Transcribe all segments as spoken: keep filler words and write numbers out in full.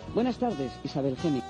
Buenas tardes, Isabel Geni.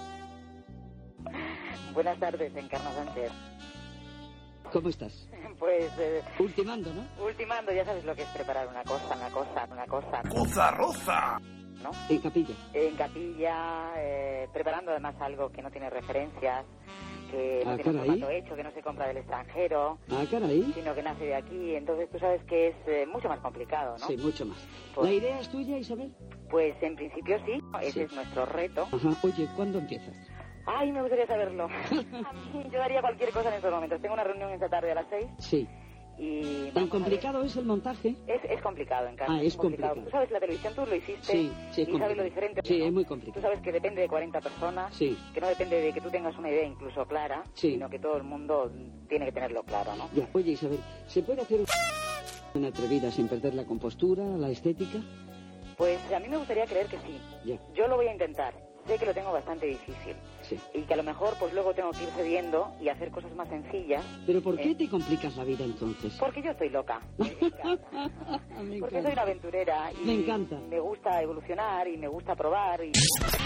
Buenas tardes, Encarna Sánchez. ¿Cómo estás? Pues... Eh, ultimando, ¿no? Ultimando, ya sabes lo que es preparar una cosa, una cosa, una cosa. ¡Cosa roza! ¿No? En capilla. En capilla, eh, preparando además algo que no tiene referencias, que no ah, tiene caray. formato hecho, que no se compra del extranjero, ah, caray. sino que nace de aquí. Entonces tú sabes que es eh, mucho más complicado, ¿no? Sí, mucho más. Pues, ¿La idea es tuya, Isabel? Pues en principio sí, ese Sí. es nuestro reto. Ajá. Oye, ¿cuándo empiezas? Ay, me gustaría saberlo. A mí, yo daría cualquier cosa en estos momentos. Tengo una reunión esta tarde a las seis. Sí. Y ¿Tan complicado es el montaje? Es, es complicado, en casa. Ah, es complicado. Tú sabes, la televisión tú lo hiciste. Sí, sí, es y sabes complicado. lo diferente. Sí, ¿no? es muy Tú complicado. sabes que depende de cuarenta personas. Sí. Que no depende de que tú tengas una idea incluso clara, Sí. sino que todo el mundo tiene que tenerlo claro, ¿no? Ya, oye, Isabel, ¿se puede hacer una atrevida sin perder la compostura, la estética? Pues a mí me gustaría creer que sí. Ya. Yo lo voy a intentar. Sé que lo tengo bastante difícil. Sí. Y que a lo mejor pues luego tengo que ir cediendo y hacer cosas más sencillas. ¿Pero por qué Eh. te complicas la vida entonces? Porque yo estoy loca. Me encanta. Me Porque soy encanta. una aventurera y Me encanta. me gusta evolucionar y me gusta probar y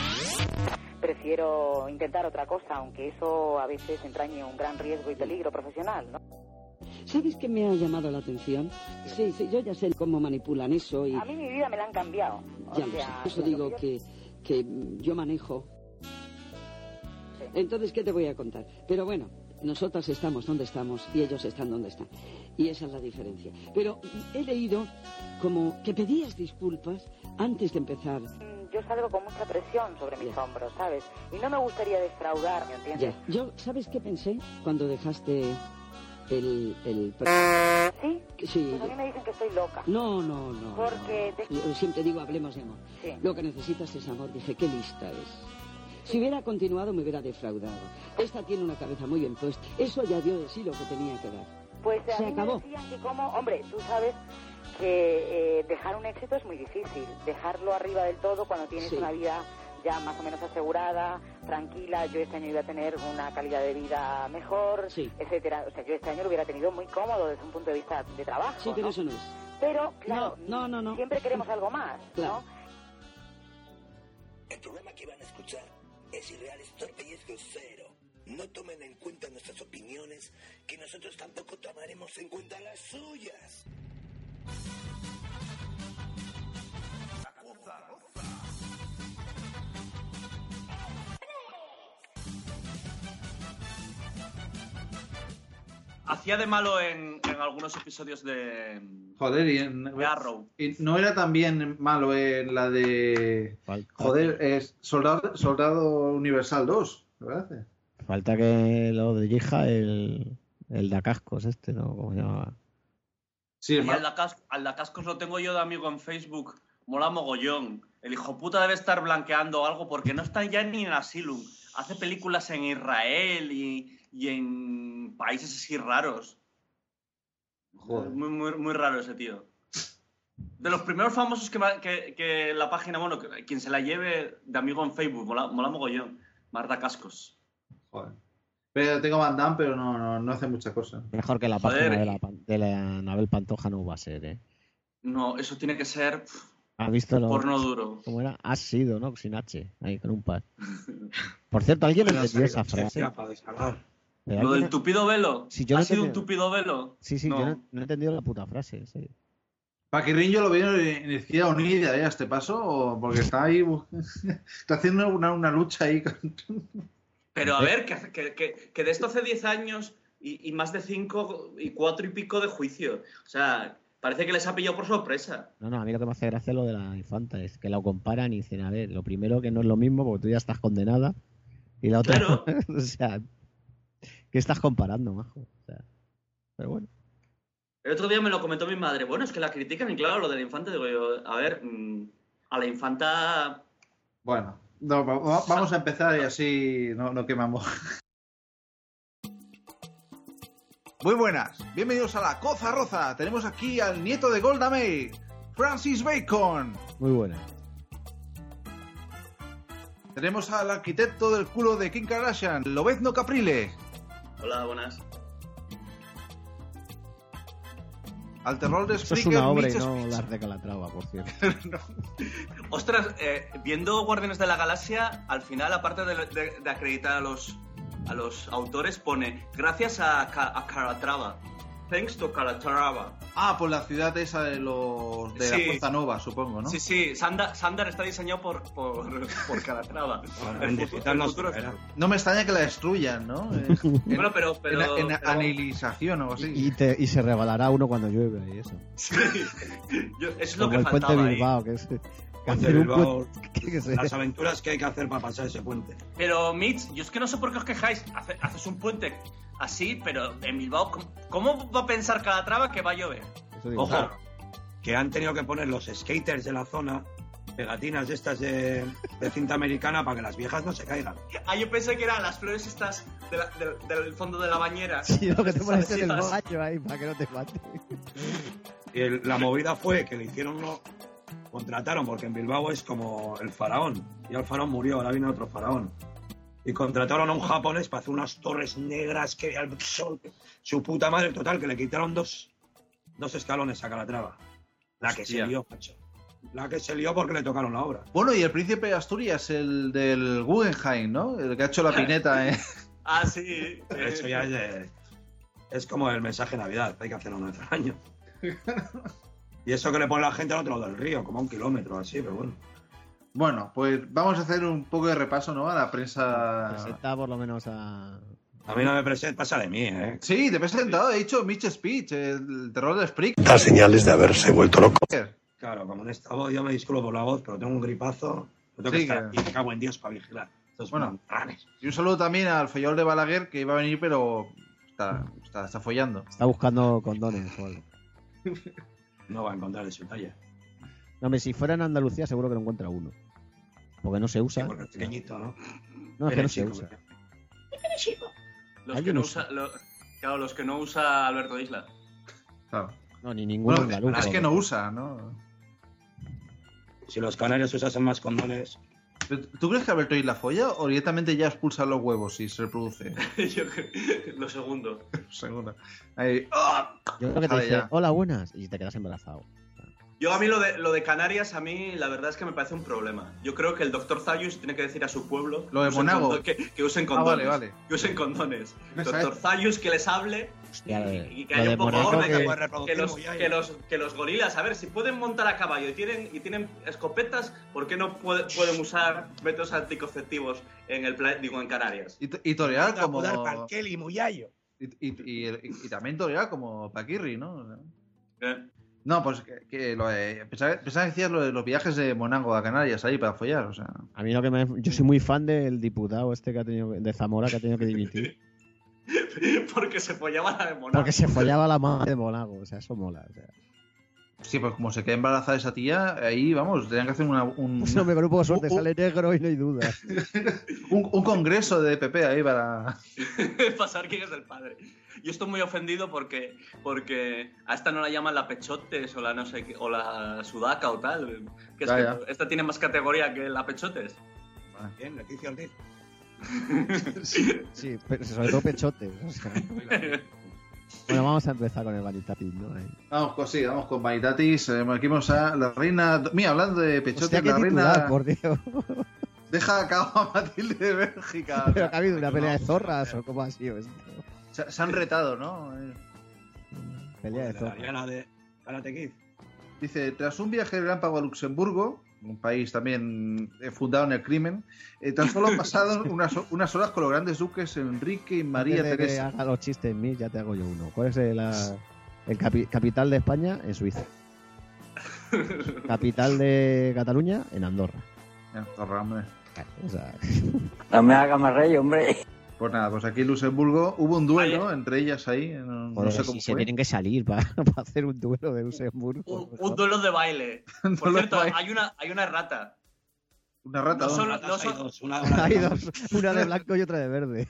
prefiero intentar otra cosa, aunque eso a veces entrañe un gran riesgo y peligro profesional, ¿no? ¿Sabes qué me ha llamado la atención? Sí, sí, yo ya sé cómo manipulan eso y... A mí mi vida me la han cambiado. O Ya lo sé, sea, por eso lo digo yo- que, que yo manejo. Sí. Entonces, ¿qué te voy a contar? Pero bueno, nosotras estamos donde estamos y ellos están donde están. Y esa es la diferencia. Pero he leído como que pedías disculpas antes de empezar. Yo salgo con mucha presión sobre mis Ya. hombros, ¿sabes? Y no me gustaría defraudar, ¿me entiendes? Ya, yo, ¿sabes qué pensé cuando dejaste el... el... ¿Sí? Sí. Pues a mí me dicen que estoy loca. No, no, no. Porque no. te- Yo siempre digo, hablemos de amor. Sí. Lo que necesitas es amor. Dije, qué lista es. Si hubiera continuado, me hubiera defraudado. Esta tiene una cabeza muy bien puesta. Eso ya dio de sí lo que tenía que dar. Pues a Se mí acabó. me decían que como, hombre, tú sabes que eh, dejar un éxito es muy difícil. Dejarlo arriba del todo cuando tienes Sí. una vida ya más o menos asegurada, tranquila. Yo este año iba a tener una calidad de vida mejor, Sí. etcétera. O sea, yo este año lo hubiera tenido muy cómodo desde un punto de vista de trabajo. Sí, pero ¿no? eso no es. Pero, claro, No, no, no, no. siempre queremos algo más, Claro. ¿no? El programa que van a escuchar es irreal, es torpe y es grosero. No tomen en cuenta nuestras opiniones, que nosotros tampoco tomaremos en cuenta las suyas. La cosa roza. Hacía de malo en, en algunos episodios de, Joder, y, en- de Arrow. y no era también malo en la de... Falta, Joder, es Soldado, Soldado Universal dos, me parece. falta que lo dirija el, el da cascos este, ¿no? ¿Cómo se llamaba? Sí, Y el al ma- Dacas- al Dacascos lo tengo yo de amigo en Facebook. Mola mogollón. El hijo puta debe estar blanqueando algo porque no está ya ni en Asylum. Hace películas en Israel y, y en países así raros. Joder. Muy, muy, muy raro ese tío. De los primeros famosos que, ma- que, que la página, bueno, que, quien se la lleve de amigo en Facebook, mola, mola mogollón. Marta Cascos. Joder. Pero tengo Van Damme, pero no, no, no hace mucha cosa. Mejor que la Joder, página de y- la, pan- de la Anabel Pantoja no va a ser, ¿eh? No, eso tiene que ser pf, ¿Has visto lo, porno duro. cómo era? Has sido, ¿no? Sin H, ahí con un par. Por cierto, ¿alguien entendió esa frase? Pero Lo alguien- del tupido velo. Sí, yo ¿Ha no sido un tenía- tupido velo? Sí, sí, No. yo no, no he entendido la puta frase, en serio. Paquirrín yo lo veo en Izquierda Unida, ¿eh? A este paso, o- porque está ahí... bu- está haciendo una, una lucha ahí con... Pero a ver, que, que, que, que de esto hace diez años y, y más de cinco y cuatro y pico de juicio. O sea, parece que les ha pillado por sorpresa. No, no, a mí lo que me hace gracia es lo de la infanta, es que la comparan y dicen, a ver, lo primero que no es lo mismo porque tú ya estás condenada y la otra, Claro. o sea, ¿qué estás comparando, majo? O sea, pero bueno. El otro día me lo comentó mi madre. Bueno, es que la critican y claro, lo de la infanta, digo yo, a ver, mm, a la infanta... Bueno, no, va- va- vamos a empezar y así no, no quemamos. Muy buenas, bienvenidos a La Coza Roza. Tenemos aquí al nieto de Golda Meir, Francis Bacon. Muy buena. Tenemos al arquitecto del culo de Kim Kardashian, Lobezno Caprile. Hola, buenas. Al terror de Eso es Spreaker, una obra y Mitch no Spitz. las de Calatrava, por cierto. No. Ostras, eh, viendo Guardianes de la Galaxia, al final, aparte de, de, de acreditar a los, a los autores, pone gracias a, a Calatrava. Thanks to Calatrava. Ah, por la ciudad esa de los de sí. la Fuerza Nova, supongo, ¿no? Sí, sí, Sandar, Sandar está diseñado por, por, por Calatrava. el futuro, el futuro es... No me extraña que la destruyan, ¿no? bueno, pero... pero en, en pero... anilización o así. Y, te, y se rebalará uno cuando llueve y eso. Sí, Yo, es lo Como que el faltaba puente Bilbao, ahí. que es... Que hacer Bilbao, un puente, que, que las aventuras que hay que hacer para pasar ese puente. Pero, Mitch, yo es que no sé por qué os quejáis. Hace, haces un puente así, pero en Bilbao, ¿cómo va a pensar Calatrava que va a llover? Ojo, claro. Que han tenido que poner los skaters de la zona pegatinas de estas de, de cinta americana para que las viejas no se caigan. Ah, yo pensé que eran las flores estas de la, de, del fondo de la bañera. Sí, lo que te pones en el baño ahí para que no te mate. Y el, la movida fue que le hicieron uno... Contrataron, porque en Bilbao es como el faraón. Ya el faraón murió, ahora viene otro faraón. Y contrataron a un japonés para hacer unas torres negras que al sol, su puta madre, total, que le quitaron dos, dos escalones a Calatrava. La que Hostia. se lió, macho. La que se lió porque le tocaron la obra. Bueno, y el príncipe de Asturias, el del Guggenheim, ¿no? El que ha hecho la pineta, ¿eh? Ah, sí. Eso ya es de, es como el mensaje de Navidad, hay que hacerlo una vez al año. Y eso que le pone la gente al otro lado del río, como a un kilómetro, así, pero bueno. Bueno, pues vamos a hacer un poco de repaso, ¿no? A la prensa... Presenta por lo menos a... A mí no me presenta, pasa de mí, ¿eh? Sí, te he presentado, he dicho Mitch Speech, el terror de Spreak. Da señales de haberse vuelto loco. Claro, como en esta voz, yo me disculpo por la voz, pero tengo un gripazo. Tengo que sí, estar que... y me cago en Dios para vigilar. Estos bueno, montanes. Y un saludo también al follón de Balaguer, que iba a venir, pero está, está, está follando. Está buscando condones o algo. No va a encontrar de su talla. No, hombre, si fuera en Andalucía seguro que no encuentra uno. Porque no se usa. Sí, porque es pequeñito, ¿no? No, es que no se usa. Los que no usa, lo, claro, los que no usa Alberto Isla. Claro. No, ni ninguno bueno, andaluz. Es que no usa, ¿no? Si los canarios usasen más condones... ¿Tú crees que Alberto Isla folla o directamente ya expulsa los huevos y se reproduce? Yo creo lo segundo. Lo segundo. Ahí. ¡Oh! Yo creo que te dice, ya. Hola, buenas, y te quedas embarazado. Yo a mí lo de, lo de Canarias, a mí la verdad es que me parece un problema. Yo creo que el doctor Zayus tiene que decir a su pueblo lo de que, Monago. Usen que, que usen condones. Ah, vale, vale. Que usen condones. doctor Zayus que les hable. Hostia, y, y que haya un poco orden, que, que, que, los, que, los, que los gorilas, a ver, si pueden montar a caballo y tienen, y tienen escopetas, ¿por qué no puede, pueden usar métodos anticonceptivos en el digo en Canarias? Y, y torear como... Kelly, Muyallo. Y, y, y, y también torear como Paquirri, ¿no? ¿Eh? No, pues que, que lo de, pensaba, pensaba que decías lo de los viajes de Monago a Canarias ahí para follar, o sea... A mí lo que me... Yo soy muy fan del diputado este que ha tenido de Zamora que ha tenido que dimitir. Porque se follaba la de Monago. Porque se follaba la madre de Monago, o sea, eso mola, o sea... Sí, pues como se queda embarazada esa tía, ahí, vamos, tenían que hacer una, un... Pues no, me con un poco de suerte, un, sale negro y no hay duda. un, un congreso de P P ahí para... Pasar quién es el padre. Yo estoy muy ofendido porque porque a esta no la llaman la Pechotes o la no sé qué, o la Sudaca o tal. Que es ya, que ya. Esta tiene más categoría que la Pechotes. Bien, Leticia Ortiz. Sí, sí, pero sobre todo pechotes. O sea. Bueno, vamos a empezar con el Vanitatis, ¿no? Ahí. Vamos con, sí, vamos con Vanitatis. Eh, aquí vamos a la reina... Mira, hablando de pechotes, Hostia, la titular, reina... por Dios. Deja a cabo a Matilde de Bélgica. Pero que ha habido una pelea de zorras o cómo ha sido esto. Se, se han retado, ¿no? Eh. Pelea de zorras. La de Karate Kid. Dice, tras un viaje relámpago a Luxemburgo, un país también eh, fundado en el crimen, eh, tan solo han pasado unas, unas horas con los grandes duques Enrique y María Antes de Teresa. Que haga los chistes en mí, ya te hago yo uno. ¿Cuál es el, el capi, capital de España? En Suiza. Capital de Cataluña, en Andorra. Andorra, hombre. O sea... No me haga más rey, hombre. Pues nada, pues aquí en Luxemburgo hubo un duelo Vaya. entre ellas ahí. No, no Joder, sé cómo si fue. Se tienen que salir para, para hacer un duelo de Luxemburgo. Un, un duelo de baile. Por cierto, baile. hay una hay una rata. Una rata. No son, ratas, no son... hay dos, una, una hay dos, una de blanco y otra de verde.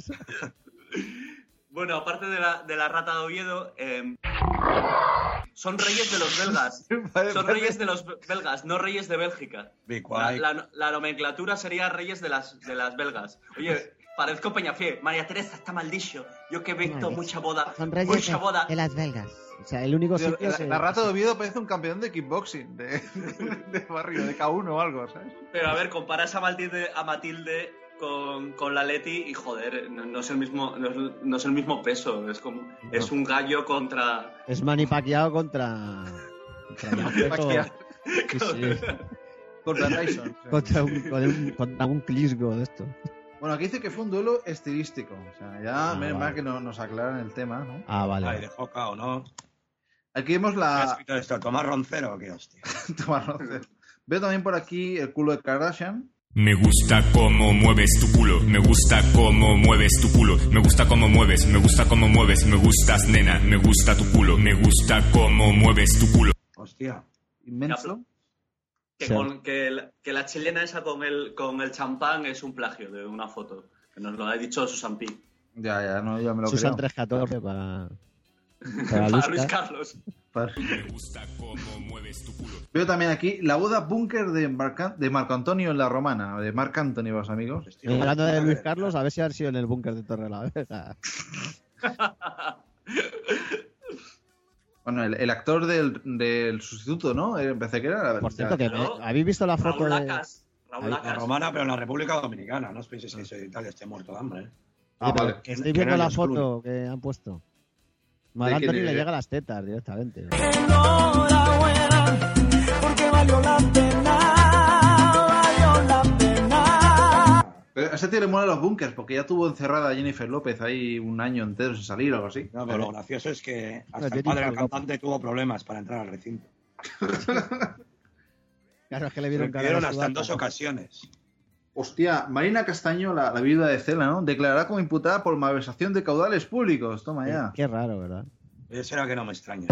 Bueno, aparte de la, de la rata de Oviedo, eh, son reyes de los belgas. Son reyes de los belgas, no reyes de Bélgica. La, la, la nomenclatura sería reyes de las, de las belgas. Oye, Parezco Peñafiel. María Teresa está mal dicho. Yo que he visto Vale. mucha boda. Son reyes Mucha de, boda. de Las Vegas. O sea, el único Tío, sitio la, que... la rata de Oviedo parece un campeón de kickboxing, de, de barrio, de K uno o algo, ¿sabes? Pero a ver, comparas a Matilde, a Matilde con, con la Leti y joder, no, no es el mismo, no es, no es el mismo peso. Es como, No. es un gallo contra. Es Manny Pacquiao contra... Contra, Pacquiao. Sí, sí. Contra Tyson. sí. Contra un, con un, contra un Klitschko de esto. Bueno, aquí dice que fue un duelo estilístico. O sea, ya Ah, menos vale. mal que no, nos aclaran el tema, ¿no? Ah, vale. Ay, dejó cao, ¿no? Aquí vemos ¿Qué ha la... escrito esto? ¿Tomás Roncero o qué hostia? Tomás Roncero. Veo también por aquí el culo de Kardashian. Me gusta cómo mueves tu culo, me gusta cómo mueves tu culo, me gusta cómo mueves, me gusta cómo mueves, me gustas nena, me gusta tu culo, me gusta cómo mueves tu culo. Hostia. Inmenso. Que, Sí. con, que, la, que la chilena esa con el, con el champán es un plagio de una foto. Que nos lo ha dicho Susan P. Ya, ya, no, ya me lo Susan creo. trescientos catorce para... Para Para Luis Luis Car- Carlos. Vale. Me gusta cómo mueves tu culo. Veo también aquí la boda búnker de, Marca- de Marco Antonio en la Romana, de Marc Anthony, vos amigos. Hostia, Y hablando de joder. Luis Carlos, a ver si ha sido en el búnker de Torre la Vega. Bueno, el, el actor del, del sustituto, ¿no? Eh, Empecé que era... Por cierto, que ¿no? me- ¿habéis visto la foto Raúl de...? Lacas. Raúl Ahí, La Lacas. romana, pero en la República Dominicana. No os penséis que soy de Italia, esté muerto de hambre. ¿eh? Ah, pero vale. que Que estoy no viendo la haya foto excluido. que han puesto. Marc ¿De quién Anthony le es? llega a las tetas directamente. Enhorabuena, porque valió la pena, valió la pena. Pero a ese tío le mola los búnkers, porque ya tuvo encerrada a Jennifer López ahí un año entero sin salir o algo así. No, pero lo gracioso es que hasta Pero el padre del Jennifer cantante tuvo problemas para entrar al recinto. Claro, es que le Lo vieron cara impidieron de hasta en sudata. dos ocasiones. Hostia, Marina Castaño, la, la viuda de Cela, ¿no? Declarará como imputada por malversación de caudales públicos. Toma ya. Qué raro, ¿verdad? Eso era que no me extraña.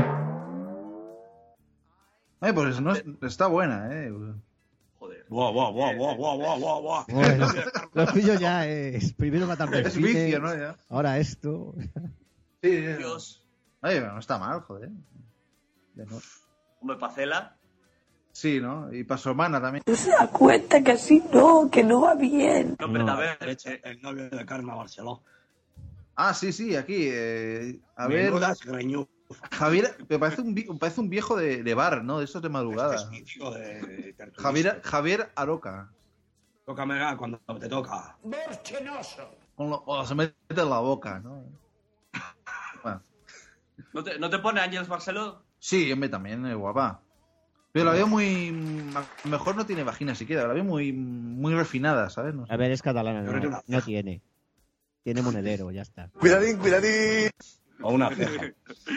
Ay, pues no es- está buena, ¿eh? Joder. Buah, buah, buah, buah, buah, buah, buah, buah. Bueno, lo tuyo ya es primero matar Es delfines, vicio, ¿no? Ya. ahora esto. Sí, sí. Dios. Oye, no está mal, joder. Ya no. Hombre, Pacela. Sí, ¿no? Y para su hermana también. No se da cuenta que así no, que no va bien. No, pero No. a ver. De hecho, eh, el novio de Carmen Barceló. Ah, sí, sí, aquí. eh, a ver, Menudas greñu. Javier, me parece un, vi- parece un viejo de, de bar, ¿no? De esos de madrugada. Este es mítico de, de tertulista. Javier, Javier Aroca. Tócame cuando te toca. Con lo- o se mete en la boca, ¿no? Bueno. ¿no, te, ¿No te pone Ángeles Barceló? Sí, hombre, también es guapa. Pero la veo muy... a lo mejor no tiene vagina siquiera, la veo muy muy refinada, ¿sabes? No sé. A ver, es catalana, Pero no, una no tiene. Tiene monedero, ya está. Cuidadín, cuidadín. O una ceja.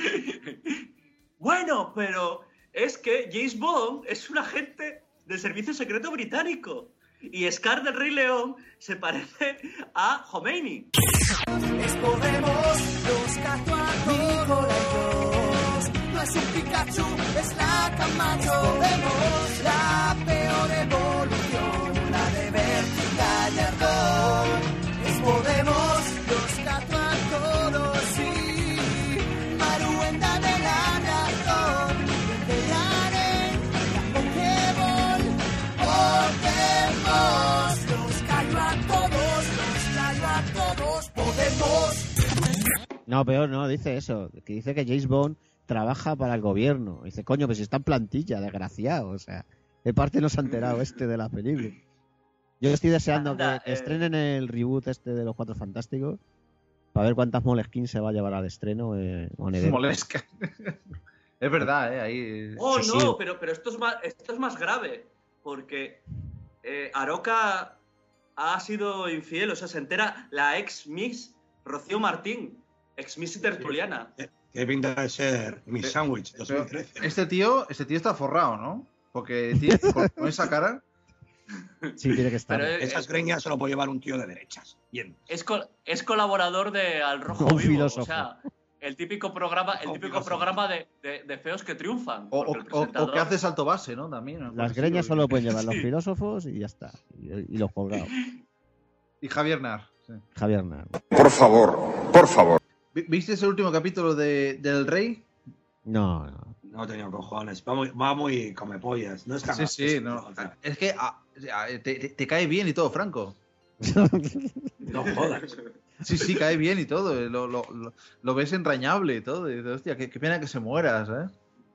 Bueno, pero es que James Bond es un agente del servicio secreto británico. Y Scar del Rey León se parece a Khomeini. Les podemos, los Catuacos, no es un Pikachu, es la Camacho. Podemos, la peor evolución, la de vertical y ardor. Les podemos, los Catuacos, sí, Maruenda de la razón, pelearé la Pokéball, podemos, los callo a todos, los callo a todos, podemos. No, peor no, dice eso. Que dice que James Bond trabaja para el gobierno. Dice, coño, pues si está en plantilla, desgraciado. O sea, de parte no se ha enterado este de la película. Yo estoy deseando Anda, que eh. estrenen el reboot este de los Cuatro Fantásticos para ver cuántas Moleskine se va a llevar al estreno. Eh, Monedero. Molesca. Es verdad, ¿eh? Ahí... Oh, Sí, no, sí. pero, pero esto, es más, esto es más grave. Porque eh, Aroca ha sido infiel, o sea, se entera la ex Miss Rocío Martín, ex Miss Tertuliana. Tiene pinta de ser mi Pero- sándwich Pero dos mil trece. este tío, este tío está forrado, ¿no? Porque tiene, con, con esa cara... Sí, tiene que estar. Pero, eh, Esas greñas solo puede llevar un tío de derechas. Bien. Es, col- es colaborador de Al Rojo Un Vivo, filósofo. o sea, el típico programa, el Un típico filósofo. programa de, de- de feos que triunfan. O, porque el o- o- o presentador- que hace salto base, ¿no? También. ¿no? Las Sí, greñas sí. solo pueden llevar los Sí. filósofos y ya está. Y, y los colgados. Y Javier Nar. sí. Javier Nar. Por favor, por favor. Vi- ¿Viste ese último capítulo de, del Rey? No, no. No tenía cojones. Va muy, va muy come pollas. No está Sí, sí, no. Es que ah, ah, te, te- te cae bien y todo, Franco. No jodas. Sí, sí, cae bien y todo. Lo, lo, lo, lo ves entrañable y todo. Y dices, hostia, qué, qué pena que se muera, ¿sabes?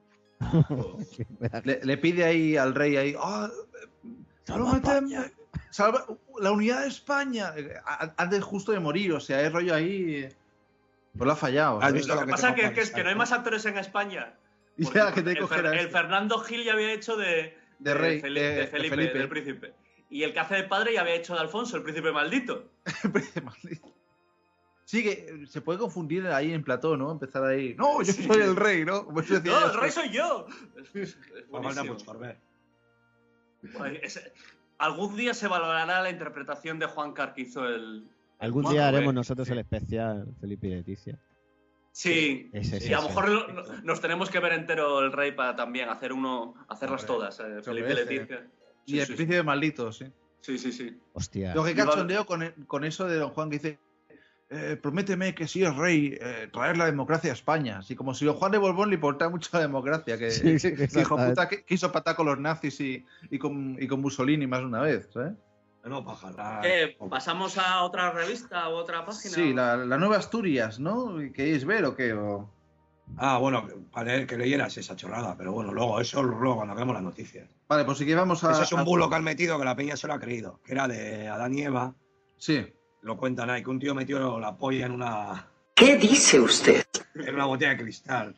le, le pide ahí al rey ahí, oh, Salva España. Salva la unidad de España antes justo de morir, o sea, es rollo ahí, pues lo ha fallado. ¿Has visto Lo que pasa que, que es que no hay más actores en España. Ya, que te el, Fer, el Fernando Gil ya había hecho de, de, de, rey, Felipe, de, de, Felipe, de Felipe, del príncipe. Y el que hace de padre ya había hecho de Alfonso, el príncipe maldito. El príncipe maldito. Sí, que se puede confundir ahí en plató, ¿no? Empezar ahí. No, yo Sí. soy el rey, ¿no? Como yo decía, No, yo el soy- rey soy yo. Es, es Falta buenísimo. mucho, ver. Ay, es- algún día se valorará la interpretación de Juan Car que hizo el. Algún Juan día Rubén. haremos nosotros el especial Felipe y Leticia. Sí, Ese, sí, ese, a lo ese. mejor lo- lo- nos tenemos que ver entero el rey para también hacer uno, hacerlas Hombre, todas. eh, se Felipe y merece. Leticia. Y Sí, el sí, príncipe maldito, sí. sí, sí, sí. Hostia. Lo que Y va- cachondeo con, con eso de Don Juan que dice, eh, prométeme que si es rey, eh, traer la democracia a España. Así como si Don Juan de Borbón le importaba mucho la democracia, que, Sí, sí, que hijo exactamente. puta que quiso patar con los nazis y, y, con, y con Mussolini más de una vez, ¿sabes? No, paja. Eh, ¿Pasamos a otra revista o otra página? Sí, la, la Nueva Asturias, ¿no? ¿Queréis ver o qué? O... Ah, bueno, para leer, que leyeras esa chorrada, pero bueno, luego, eso luego cuando hagamos las noticias. Vale, pues sí que vamos a... Ese es un a- bulo que han metido que la peña se lo ha creído, que era de Adán y Eva. Sí. Lo cuentan ahí, que un tío metió la polla en una, ¿Qué dice usted? en una botella de cristal.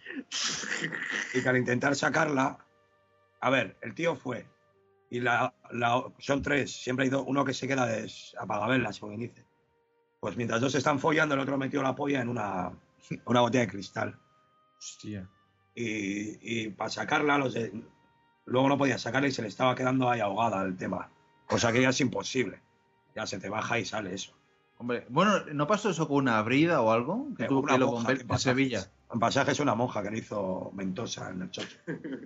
Y que al intentar sacarla, a ver, el tío fue. Y la, la- son tres, siempre hay dos, uno que se queda de apagavelas, como quien dice. Pues mientras dos están follando, el otro metió la polla en una, una botella de cristal. Hostia. Y, y para sacarla, los de- luego no podía sacarla y se le estaba quedando ahí ahogada el tema. Cosa que ya es imposible. Ya se te baja y sale eso. Hombre, bueno, ¿no pasó eso con una brida o algo? Que Eh, tuvo una que lo monja, bomber en en pasajes. Sevilla. En pasaje es una monja que le hizo ventosa en el chocho.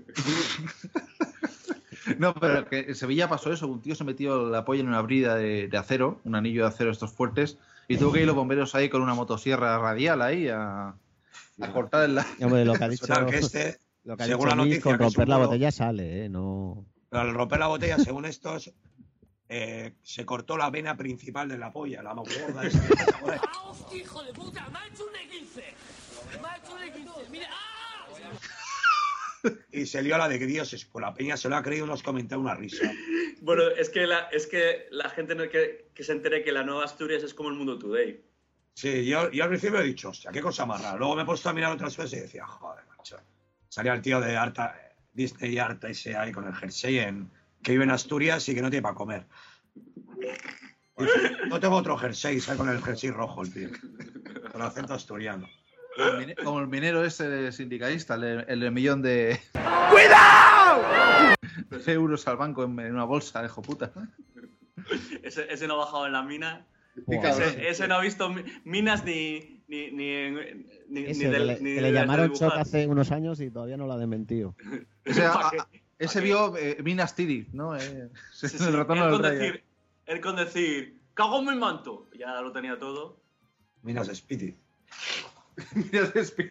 No, pero que en Sevilla pasó eso. Un tío se metió la polla en una brida de, de acero, un anillo de acero estos fuertes, y tuvo que ir los bomberos ahí con una motosierra radial ahí a, a cortar el... Hombre, lo que ha dicho, Total, que este, lo que ha según dicho la Mick, noticia, con que es romper un la bulo- botella sale, ¿eh? No... al romper la botella, según estos, eh, se cortó la vena principal de la polla, la más gorda esa que pasa por ahí. ¡Ah, hostia, hijo de puta! ¡Me ha hecho un esguince! ¡Me ha hecho un esguince! ¡Mira! ¡Ah! Y se lió a la de que Dios, es- pues la peña se lo ha creído y nos comentó una risa. Bueno, es que la, es que la gente no, que, que se entere que la Nueva Asturias es como el Mundo Today. Sí, yo, yo al principio he dicho, hostia, qué cosa más rara. Luego me he puesto a mirar otras cosas y decía, joder, macho. Salía el tío de Arta, Disney y Arta ese ahí con el jersey en, que vive en Asturias y que no tiene para comer. Pues, no tengo otro jersey, sale con el jersey rojo el tío. Con acento asturiano. Como el mine- Como el minero ese sindicalista, el, el del millón de... ¡Cuidado! de euros al banco en, en una bolsa, hijo puta. Ese, ese no ha bajado en la mina. Qué cabrón. Ese, ese no ha visto mi- minas ni, ni, ni, ni, Ese, ni que del- le, ni que le desde llamaron dibujar. Choc hace unos años y todavía no lo ha desmentido. Ese, a- ¿Pa' qué? a- ese ¿Pa' qué? vio eh, Minas Tirith, ¿no? Eh, Sí, sí, el retorno él, del con rey. decir, él con decir, cago en mi manto. Ya lo tenía todo. Minas Speedy. Minas Speedy.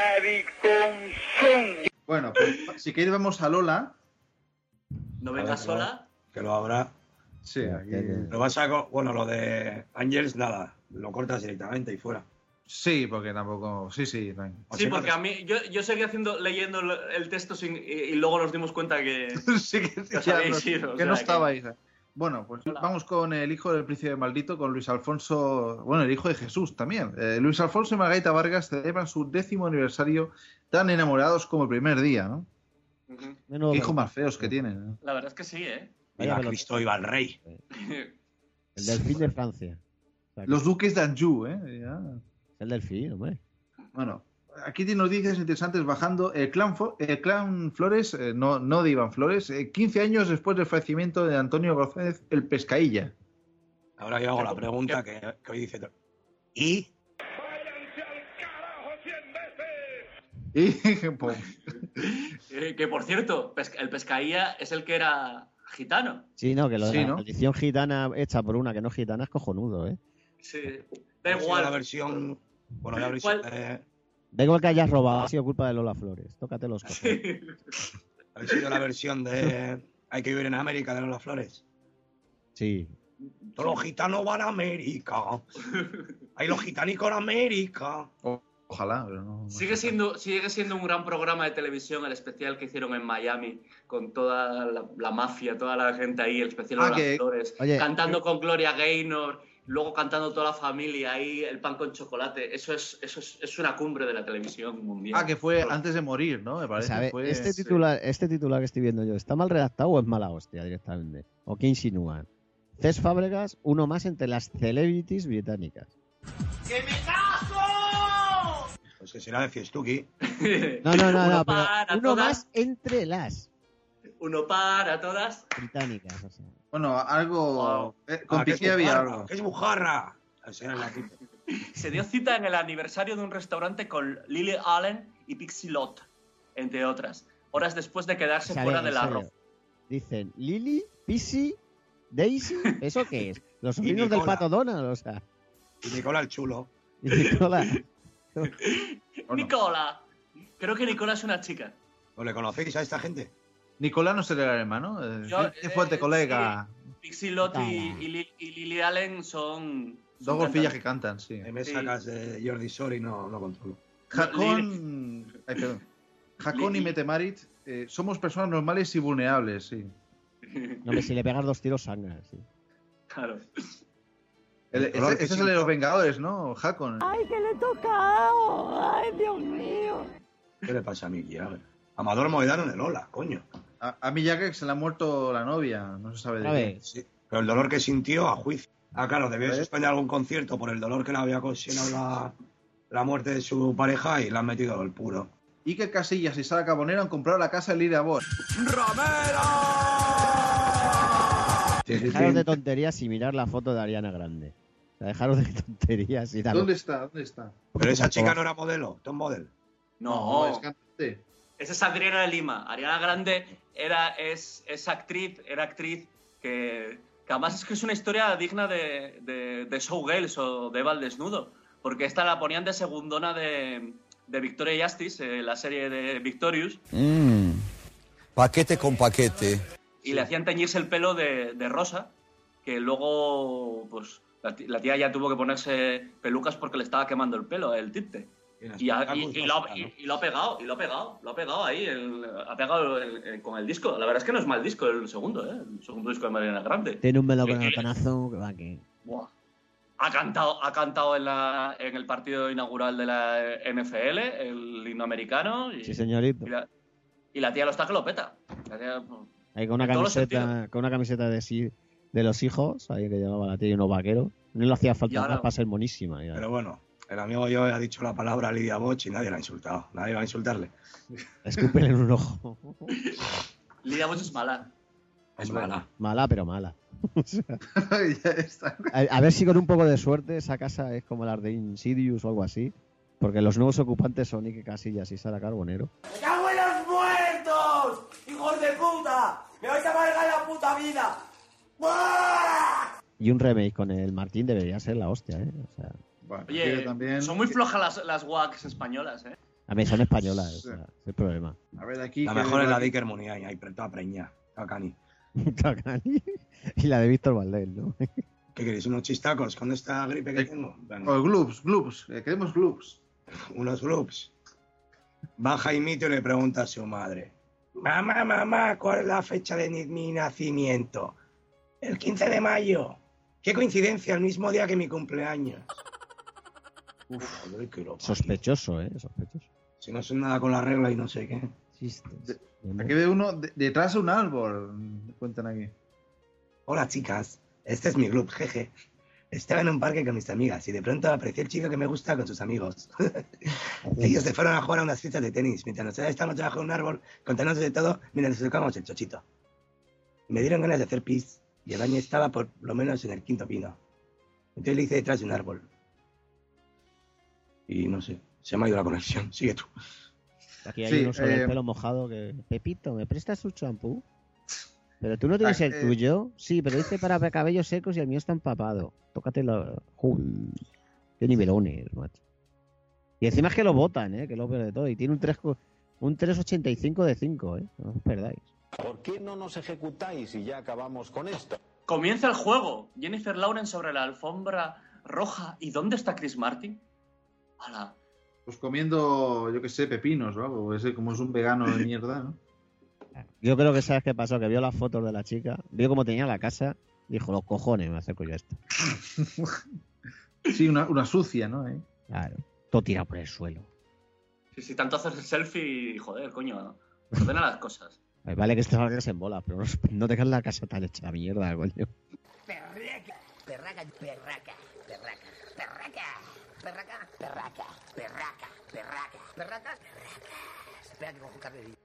Bueno, pues si queréis vamos a Lola. No vengas A ver, sola. Que lo habrá. Sí, aquí... Lo vas a... co- Bueno, lo de Ángels, nada. Lo cortas directamente y fuera. Sí, porque tampoco... Sí, sí. no hay- O Sí, sea, porque a mí, yo, yo seguí haciendo, leyendo el el texto sin, y, y luego nos dimos cuenta que, sí, que, que os ya habéis no, ido, o que sea, no que- estabais. Bueno, pues Hola. vamos con el hijo del príncipe maldito, con Luis Alfonso, bueno, el hijo de Jesús también. Eh, Luis Alfonso y Margarita Vargas celebran su décimo aniversario tan enamorados como el primer día, ¿no? Ujú. Menudo Qué hijos pelotón. más feos que tienen, ¿no? La verdad es que sí, ¿eh? Vaya Viva pelotón. Cristo, iba el rey. El delfín de Francia. O sea, que- Los duques de Anjou, ¿eh? Ya. El delfín, hombre. Bueno, aquí tiene noticias interesantes bajando. El clan, Fo- el clan Flores, eh, no, no de Iván Flores, eh, quince años después del fallecimiento de Antonio González el Pescailla. Ahora yo hago la pregunta que, que hoy dice... ¿Y? Y, pues, Eh, que por cierto, pesca- el pescaía es el que era gitano. Sí, no, que lo de Sí, la ¿no? maldición gitana hecha por una que no es gitana es cojonudo, ¿eh? Sí. Da Ha sido igual. la versión... Bueno, ya habréis... ¿Cuál? eh, Da igual que hayas robado, ha sido culpa de Lola Flores. Tócate los cojones. Sí. habéis sido la versión de... Hay que vivir en América de Lola Flores. Sí. Todos los gitanos van a América. Hay los gitanicos en América. O- ojalá, pero no. no Sigue sé. siendo, sigue siendo un gran programa de televisión el especial que hicieron en Miami con toda la, la mafia, toda la gente ahí, el especial Ah, de las que- flores, Oye, cantando con Gloria Gaynor, luego cantando toda la familia ahí, el pan con chocolate. Eso es, eso es, es una cumbre de la televisión mundial. Ah, que fue antes de morir, ¿no? Me parece. ¿Sabe? Fue... Este titular, este titular que estoy viendo yo, ¿está mal redactado o es mala hostia directamente? ¿O qué insinúan? Cés Fábregas, uno más entre las celebrities británicas. ¡Que me caso! Pues que será de Fiestuki. No, no, no, Uno no, pero para uno todas. más entre las Uno para todas. británicas. O sea. Bueno, algo. Wow. eh, con Ah, que es Piqué había bujarra, algo. que es bujarra. Ese era el gatito. Se dio cita en el aniversario de un restaurante con Lily Allen y Pixie Lott, entre otras, horas después de quedarse Sale, fuera del sale. arroz. Dicen Lily, Pissy, Daisy, ¿eso qué es? Los sobrinos del Nicola. Pato Donald, o sea. Y Nicola el chulo. Y Nicola. Nicola. Creo que Nicola es una chica. ¿O le conocéis a esta gente? Nicolás no será el hermano. Eh, Yo, qué fuerte, eh, colega. Pixie Lott y, Toma. y Li- y Lily Allen son... Dos son golfillas que cantantes. cantan, sí. Eh, Me Sí. sacas de Jordi Sori y no, no controlo. Jacón. Ay, perdón. Jacón y Lili. Metemarit eh, somos personas normales y vulnerables, sí. No, que si le pegas dos tiros sangre, sí. Claro. El- El color ese que ese es el de sintió. los Vengadores, ¿no? Jacón. ¡Ay, que le he tocado! ¡Ay, Dios mío! ¿Qué le pasa a Miki? A ver. Amador Moedano en el Ola, coño. A, a Mick Jagger se le ha muerto la novia, no se sabe de A qué. ver, Sí. Pero el dolor que sintió a juicio. Ah, claro, debió ¿Eh? suspender algún concierto por el dolor que le había ocasionado la, la muerte de su pareja y le han metido el puro. Iker Casillas y Sara Carbonero han comprado la casa de Lidia Bosch. Sí, sí, dejaros sí. de tonterías y mirar la foto de Ariana Grande. O sea, dejaros de tonterías y tal. ¿Dónde está? ¿Dónde está? Pero esa chica no era modelo, Tom Model. No, es cantante. esa es Adriana de Lima. Ariana Grande era, es, es actriz, era actriz que, que además es que es una historia digna de, de, de Showgirls o de Eva al desnudo, porque esta la ponían de segundona de, de Victoria Justice, eh, la serie de Victorious, Mm. Paquete con paquete. y le hacían teñirse el pelo de, de rosa, que luego pues la, ti- la tía ya tuvo que ponerse pelucas porque le estaba quemando el pelo, el tinte. Y, ha- y- y lo, ha- y- y lo ha pegado, y lo ha pegado, lo ha pegado ahí, el- ha pegado el- el- con el disco. La verdad es que no es mal disco el segundo, ¿eh? El segundo disco de Mariana Grande. Tiene un melón con Eh, el panazo que va que. Buah. Ha cantado, ha cantado en, la, en el partido inaugural de la N F L, el himno americano, y, Sí, señorito. y, la, y la tía lo está que lo peta. La tía, Ahí con una en todos los camiseta, con una camiseta de sí, de los hijos, ahí que llevaba la tía y unos vaqueros. No le hacía falta Y ahora- más para ser monísima. ya. Pero bueno, el amigo yo ha dicho la palabra Lidia Boch y nadie la ha insultado. Nadie va a insultarle. Escúpele en un ojo. Lidia Bosch es mala. Es mala. Mala, pero mala. O sea, Ya está. a, a ver si con un poco de suerte esa casa es como las de Insidious o algo así. Porque los nuevos ocupantes son Iker Casillas y Sara Carbonero. ¡Me cago en los muertos! ¡Hijos de puta! ¡Me vais a amargar la puta vida! ¡Buah! Y un remake con el Martín debería ser la hostia, ¿eh? O sea, Bueno, Oye, quiero también... son muy flojas las, las W A Cs españolas, ¿eh? a mí son españolas, o sea, ese es el problema. A ver, aquí... La que- mejor es la de Iker Muniain, ahí toda preña. Toda cani. Y la de Víctor Valdés, ¿no? ¿Qué queréis? ¿Unos chistacos con esta gripe que tengo? Venga. O gloops, gloops. eh, queremos gloops. Unos groups. Va Jaimito y le pregunta a su madre: Mamá, mamá, ¿cuál es la fecha de ni- mi nacimiento? El quince de mayo. Qué coincidencia, el mismo día que mi cumpleaños. Uf, joder, que lo parió. Sospechoso, ¿eh? Sospechoso. Si no son nada con la regla y no sé qué. Chistes. Aquí ve uno de- detrás de un árbol. Cuentan aquí. Hola, chicas. Este es mi club, jeje. Estaba en un parque con mis amigas y de pronto apareció el chico que me gusta con sus amigos. Ellos se fueron a jugar a unas fichas de tenis mientras nosotros estábamos debajo de un árbol contándonos de todo mientras nos tocábamos el chochito. Me dieron ganas de hacer pis y el baño estaba por lo menos en el quinto pino. Entonces le hice detrás de un árbol. Y no sé, se me ha ido la conexión. Sigue tú. Aquí hay Sí, uno sobre eh, el pelo mojado que... Pepito, ¿me prestas su champú? ¿Pero tú no tienes Ah, el eh. tuyo? Sí, pero dice para cabellos secos y el mío está empapado. Tócatelo. Uy, qué nivelones, macho. Y encima es que lo botan, ¿eh? Que lo peor de todo. Y tiene un tres co- un tres ochenta y cinco de cinco, ¿eh? No os perdáis. ¿Por qué no nos ejecutáis y ya acabamos con esto? Comienza el juego. Jennifer Lawrence sobre la alfombra roja. ¿Y dónde está Chris Martin? ¡Hala! Pues comiendo, yo qué sé, pepinos o algo. Ese como es un vegano de mierda, ¿no? Yo creo que sabes qué pasó, que vio las fotos de la chica, vio cómo tenía la casa, dijo, los cojones, me acerco yo a esto. Sí, una, una sucia, ¿no? ¿Eh? Claro, todo tirado por el suelo. Sí, sí, tanto haces el selfie, joder, coño, ordena las cosas. Ay, vale que te salgas en bola, pero no, no tengas la casa tan hecha a mierda, coño. Perraca, perraca, perraca, perraca, perraca, perraca, perraca, perraca, perraca, perraca, espera que cojo carne de...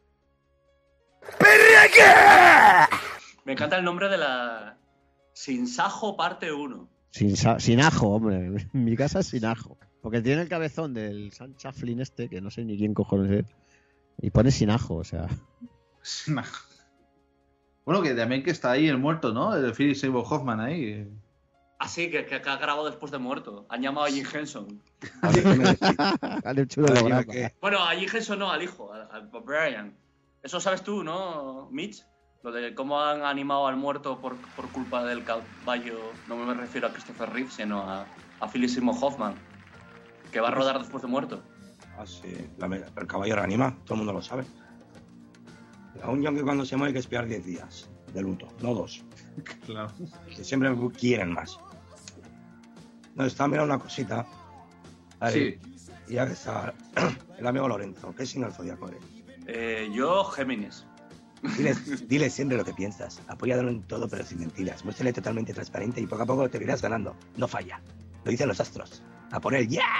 ¡Perraca! Me encanta el nombre de la... Sinsajo parte uno. Sin, sin ajo, hombre. En mi casa es sin ajo. Porque tiene el cabezón del Sam Chafflin este, que no sé ni quién cojones es. Y pone sin ajo, o sea... Sin ajo. Bueno, que también que está ahí el muerto, ¿no? El Philip Seymour Hoffman ahí. Ah, sí, que, que, que ha grabado después de muerto. Han llamado a Jim Henson. Han hecho un holograma. Bueno, a Jim Henson no, al hijo, a, a Brian. Eso sabes tú, ¿no, Mitch? Lo de cómo han animado al muerto por, por culpa del caballo. No me refiero a Christopher Reeve, sino a, a Philip Seymour Hoffman, que va a rodar después de muerto. Ah, sí. La, el caballo reanima, todo el mundo lo sabe. A un yankee cuando se muere hay que esperar diez días de luto, no dos. Claro. Que siempre quieren más. No, está mirando una cosita. A ver, Sí. y ya que está el amigo Lorenzo, ¿qué signo del zodiaco eres? Eh, yo, Géminis. Dile, dile siempre lo que piensas. Apóyalo en todo, pero sin mentiras. Muéstrale totalmente transparente y poco a poco te irás ganando. No falla. Lo dicen los astros. A por él, ¡ya!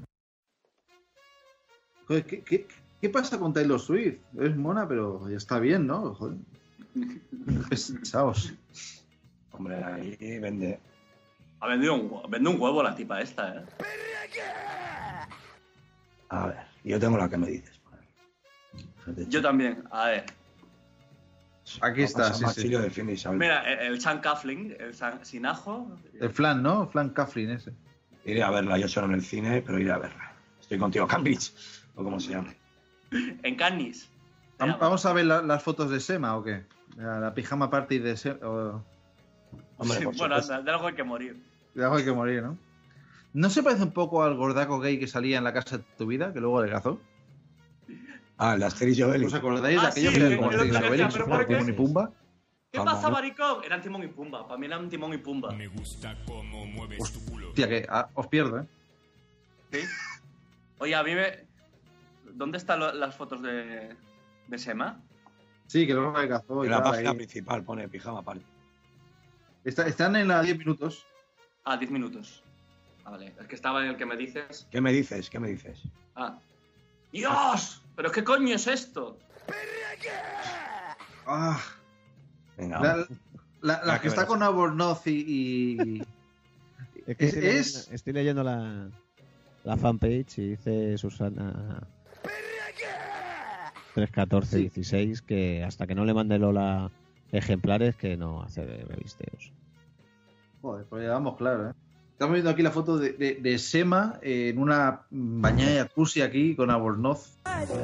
Joder, ¿qué, qué, ¿qué pasa con Taylor Swift? Es mona, pero ya está bien, ¿no? Joder. Pesados. Hombre, ahí vende. Ha vendido un, vende un huevo la tipa esta, ¿eh? A ver, yo tengo la que me dices. Yo también, a ver. Aquí está, sí, sí. Defiende Isabel. Mira, el, el Sam Coughlin, el Sam, sin ajo. El flan, ¿no? Flan Coughlin ese. Iré a verla, yo solo en el cine, pero iré a verla. Estoy contigo, Cambridge, o como se llame. En Cannes. Mira, ¿vamos a ver la, las fotos de Sema o qué? La, la pijama party de Sema. O... Hombre, sí, por bueno, supuesto. de algo hay que morir. De algo hay que morir, ¿no? ¿No se parece un poco al gordaco gay que salía en La Casa de tu vida, que luego adelgazó? Ah, el Asterix y Obelix. ¿Os acordáis de Ah, aquello sí, que que- era como que lo que Asterix y decía, Obelix? pero Como ¿por qué? Timón y Pumba. ¿Qué Vamos, pasa, ¿no? maricón? Eran Timón y Pumba. Para mí eran Timón y Pumba. Me gusta cómo mueves tu culo. Hostia, que ah, os pierdo, ¿eh? ¿Sí? Oye, a mí me... ¿Dónde están lo- las fotos de, de Sema? Sí, que luego adelgazó. y En la tal, página ahí. principal pone pijama party. Está- están en la diez minutos. Ah, diez minutos. Ah, vale. Es que estaba en el que me dices... ¿Qué me dices? ¿Qué me dices? Ah. ¡Dios! ¿Pero qué coño es esto? Ah, Venga, la, vamos. la- la Ya que que está verás. con Albornoz y... y- Es que estoy, Es- leyendo, estoy leyendo la, la fanpage y dice Susana tres catorce dieciséis que hasta que no le mande Lola ejemplares que no hace revisteos. Joder, pues ya vamos, claro, ¿eh? Estamos viendo aquí la foto de, de, de Sema en una bañada de jacuzzi aquí con Albornoz.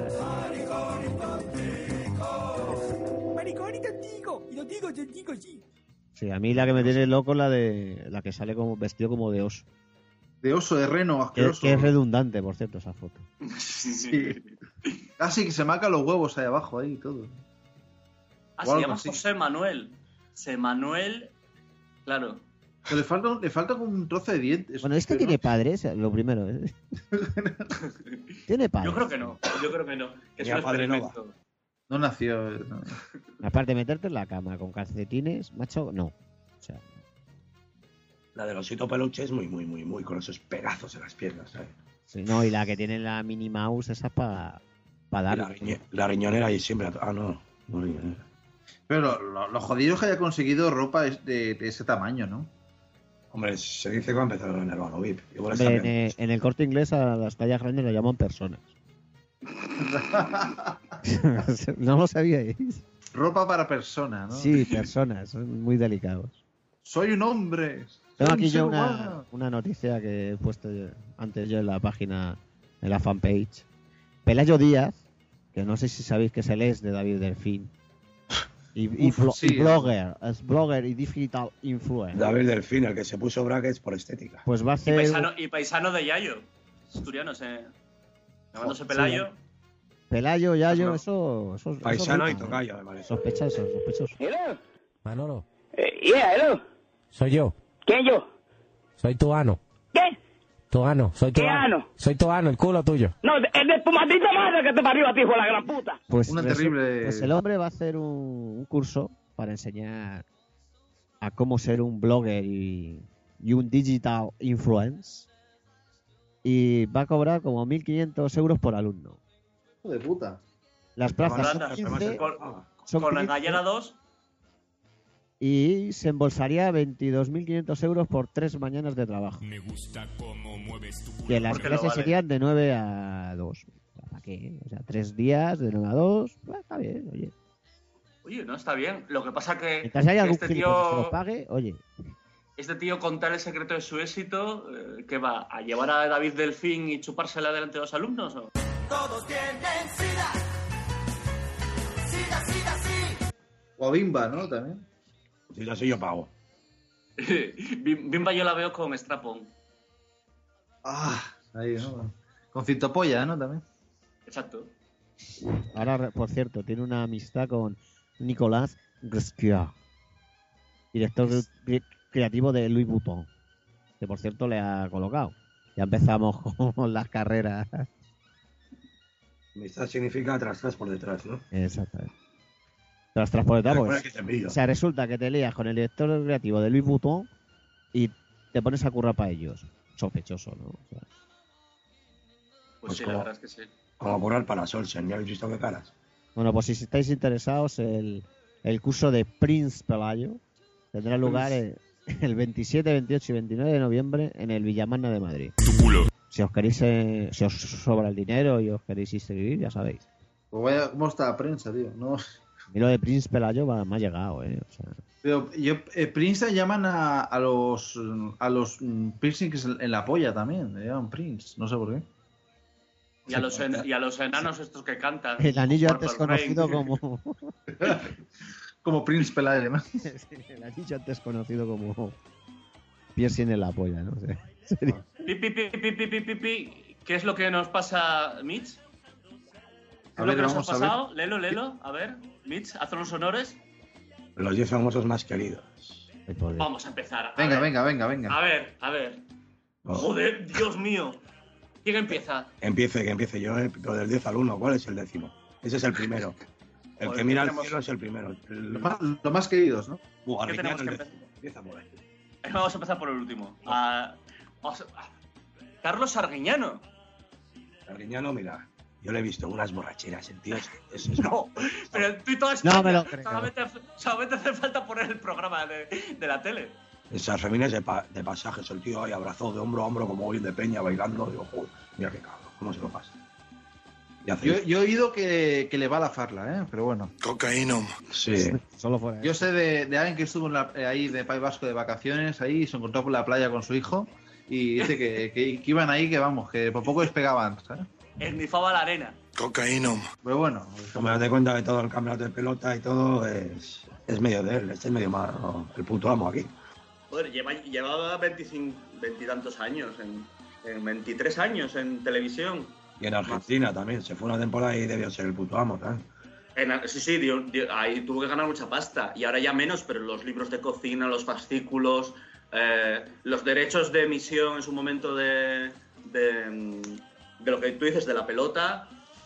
Maricón y tontico, y tontico, tontico, sí. Sí, a mí la que me tiene loco es la de la que sale como vestido como de oso. De oso, de reno, Que, asqueroso. que es redundante, por cierto, esa foto. Sí, Sí. Casi que se marca los huevos ahí abajo, ahí y todo. Ah, O se algo llama así. José Manuel. José Manuel... Claro. Pero le falta, le falta como un trozo de dientes. Bueno, este pero- tiene padres, lo primero. ¿eh? Tiene padres. Yo creo que no. Yo creo que no. Que es Ni a un padre no va. experimento. No nació. no. Aparte de meterte en la cama con calcetines, macho, no. O sea, La del osito peluche es muy, muy, muy, muy con esos pedazos en las piernas, ¿sabes? sí, no, y la que tiene la Minnie Mouse, esa es para pa Y dar. la, riñe- la riñonera ahí siempre. Ah, no. No riñonera. Pero lo, lo, lo jodido es que haya conseguido ropa es de, de ese tamaño, ¿no? Hombre, se dice que va a empezar en el Bano V I P. Igual Hombre, en, está bien. eh, en el Corte Inglés a las tallas grandes le llaman personas. ¿No lo sabíais? Ropa para persona, ¿no? Sí, personas, son muy delicados. Soy un hombre. Tengo soy aquí un ser yo una, humano. una noticia que he puesto yo- antes yo en la página, en la fanpage. Pelayo Díaz, que no sé si sabéis que es el ex de David Delfín, Y, y, Uf, blo- sí, y blogger, es blogger y digital influencer. David Delfín, el que se puso brackets por estética. Pues va a Y hacer... paisano, y paisano de Yayo. Asturianos, eh. Llamándose Pelayo. Sí, Pelayo, Yayo, No. eso, eso... eso Paisano rica, y ¿eh? tocayo, además. Sospechoso, sospechoso. Hello. Manolo, Eh, yeah, hello. soy yo. ¿Quién yo? Soy tu ano. ¿Qué? Tu ano, soy tu ¿Qué ano? Soy tu ano, el culo tuyo. No, es de tu maldita madre que te parió a ti, hijo de la gran puta. Pues, Una resu- terrible- pues el hombre va a hacer un, un curso para enseñar a cómo ser un blogger y, y un digital influencer. Y va a cobrar como mil quinientos euros por alumno. Hijo de puta. Las plazas Anda, son quince, Con, son con la quince, gallera dos. y se embolsaría veintidós mil quinientos euros por tres mañanas de trabajo. Me gusta cómo mueves tu culo. Que las porque lo clases vale. serían de nueve a dos. ¿Para qué? O sea, tres días de nueve a dos. Bueno, está bien, oye. Oye, no, está bien. Lo que pasa que, Mientras haya que algún este gilipollas que tío, lo pague, oye. este tío contar el secreto de su éxito, eh, ¿qué va? ¿A llevar a David Delfín y chupársela delante de los alumnos? ¿O? Todos tienen sida. Sida, sida, sí. O a Bimba, ¿no? También. Si yo soy yo pago. Bim- Bimba yo la veo con Strapon. Ah, ahí, ¿no? Con Cintopolla, ¿no? También. Exacto. Ahora, re- por cierto, tiene una amistad con Nicolas Gresquier, director cre- creativo de Louis Vuitton, que por cierto le ha colocado. Ya empezamos con las carreras. Amistad significa tras tras por detrás, ¿no? Exactamente. Tras transportar, Recuerda pues. que te envidio. O sea, resulta que te lías con el director creativo de Louis Vuitton y te pones a currar para ellos. Sospechoso, ¿no? O sea, Pues, Pues sí, como- la verdad es que sí. Como curar para Solsen, ¿ya habéis visto qué caras? bueno, pues si estáis interesados, el, el curso de Prince Pelayo tendrá lugar el, el veintisiete, veintiocho y veintinueve de noviembre en el Villamagna de Madrid. Tu culo. Si os queréis, eh, si os sobra el dinero y os queréis inscribir, ya sabéis. Pues vaya, ¿cómo está la prensa, tío? No. Y lo de Prince Pelayo va- me ha llegado, ¿eh? O sea, Pero yo, eh, Prince llaman a, a los a los mm, piercings en la polla también. Le llaman Prince, no sé por qué. Y a, los en- y a los enanos estos que cantan. el anillo Purple antes conocido Rain. como... Como Prince Pelayo, ¿no? el anillo antes conocido como... piercing en la polla, ¿no? O sea, sería- Pi, pi, pi, pi, pi, pi, pi, pi. ¿Qué es lo que nos pasa, Mitch? ¿Qué A es lo ver, que nos ha vamos a ver. pasado? Lelo, lelo. A ver, Mitch, haz los honores. Los diez famosos más queridos. Ay, por Dios. Vamos a empezar. A Venga, ver. venga, venga, A venga. ver, a ver. Oh. Joder, Dios mío. ¿Quién empieza? Empiece, que empiece yo, eh, pero del diez al uno, ¿cuál es el décimo? Ese es el primero. El Joder, que mira al tenemos- cielo es el primero. El... Lo más, lo más queridos, ¿no? Uh, ¿Qué Arguiñano, tenemos el que décimo. Empieza por ahí. Vamos a empezar por el último. A- vamos a- a- Carlos Arguiñano. Arguiñano, mira, yo le he visto unas borracheras, el tío es... es- es- No, pero tú y toda No España. me lo creo. Solamente, solamente hace falta poner el programa de, de la tele. Esas femines de, pa- de pasajes, el tío ahí abrazado de hombro a hombro como hoy de peña bailando. Digo, joder, mira qué cabrón, cómo se lo pasa. Y hace... Yo, yo he oído que, que le va a la farla, ¿eh? Pero bueno. Cocaíno. Sí, Solo fuera. Yo sé de, de alguien que estuvo en la- eh, ahí de País Vasco de vacaciones, ahí se encontró por la playa con su hijo y dice que, que, que iban ahí, que vamos, que por poco despegaban, ¿sabes? Esnifaba la arena. Cocaíno. Pero bueno, me das cuenta que todo el campeonato de pelota y todo es, es medio de él, este es medio más ¿no? el puto amo aquí. Joder, lleva, llevaba veinticinco, veintitantos años, en, en veintitrés años en televisión. Y en Argentina también, se fue una temporada y debió ser el puto amo también. En- sí, sí, dio- dio- ahí tuvo que ganar mucha pasta. Y ahora ya menos, pero los libros de cocina, los fascículos, eh, los derechos de emisión en su momento de, de, mm, de lo que tú dices, de la pelota,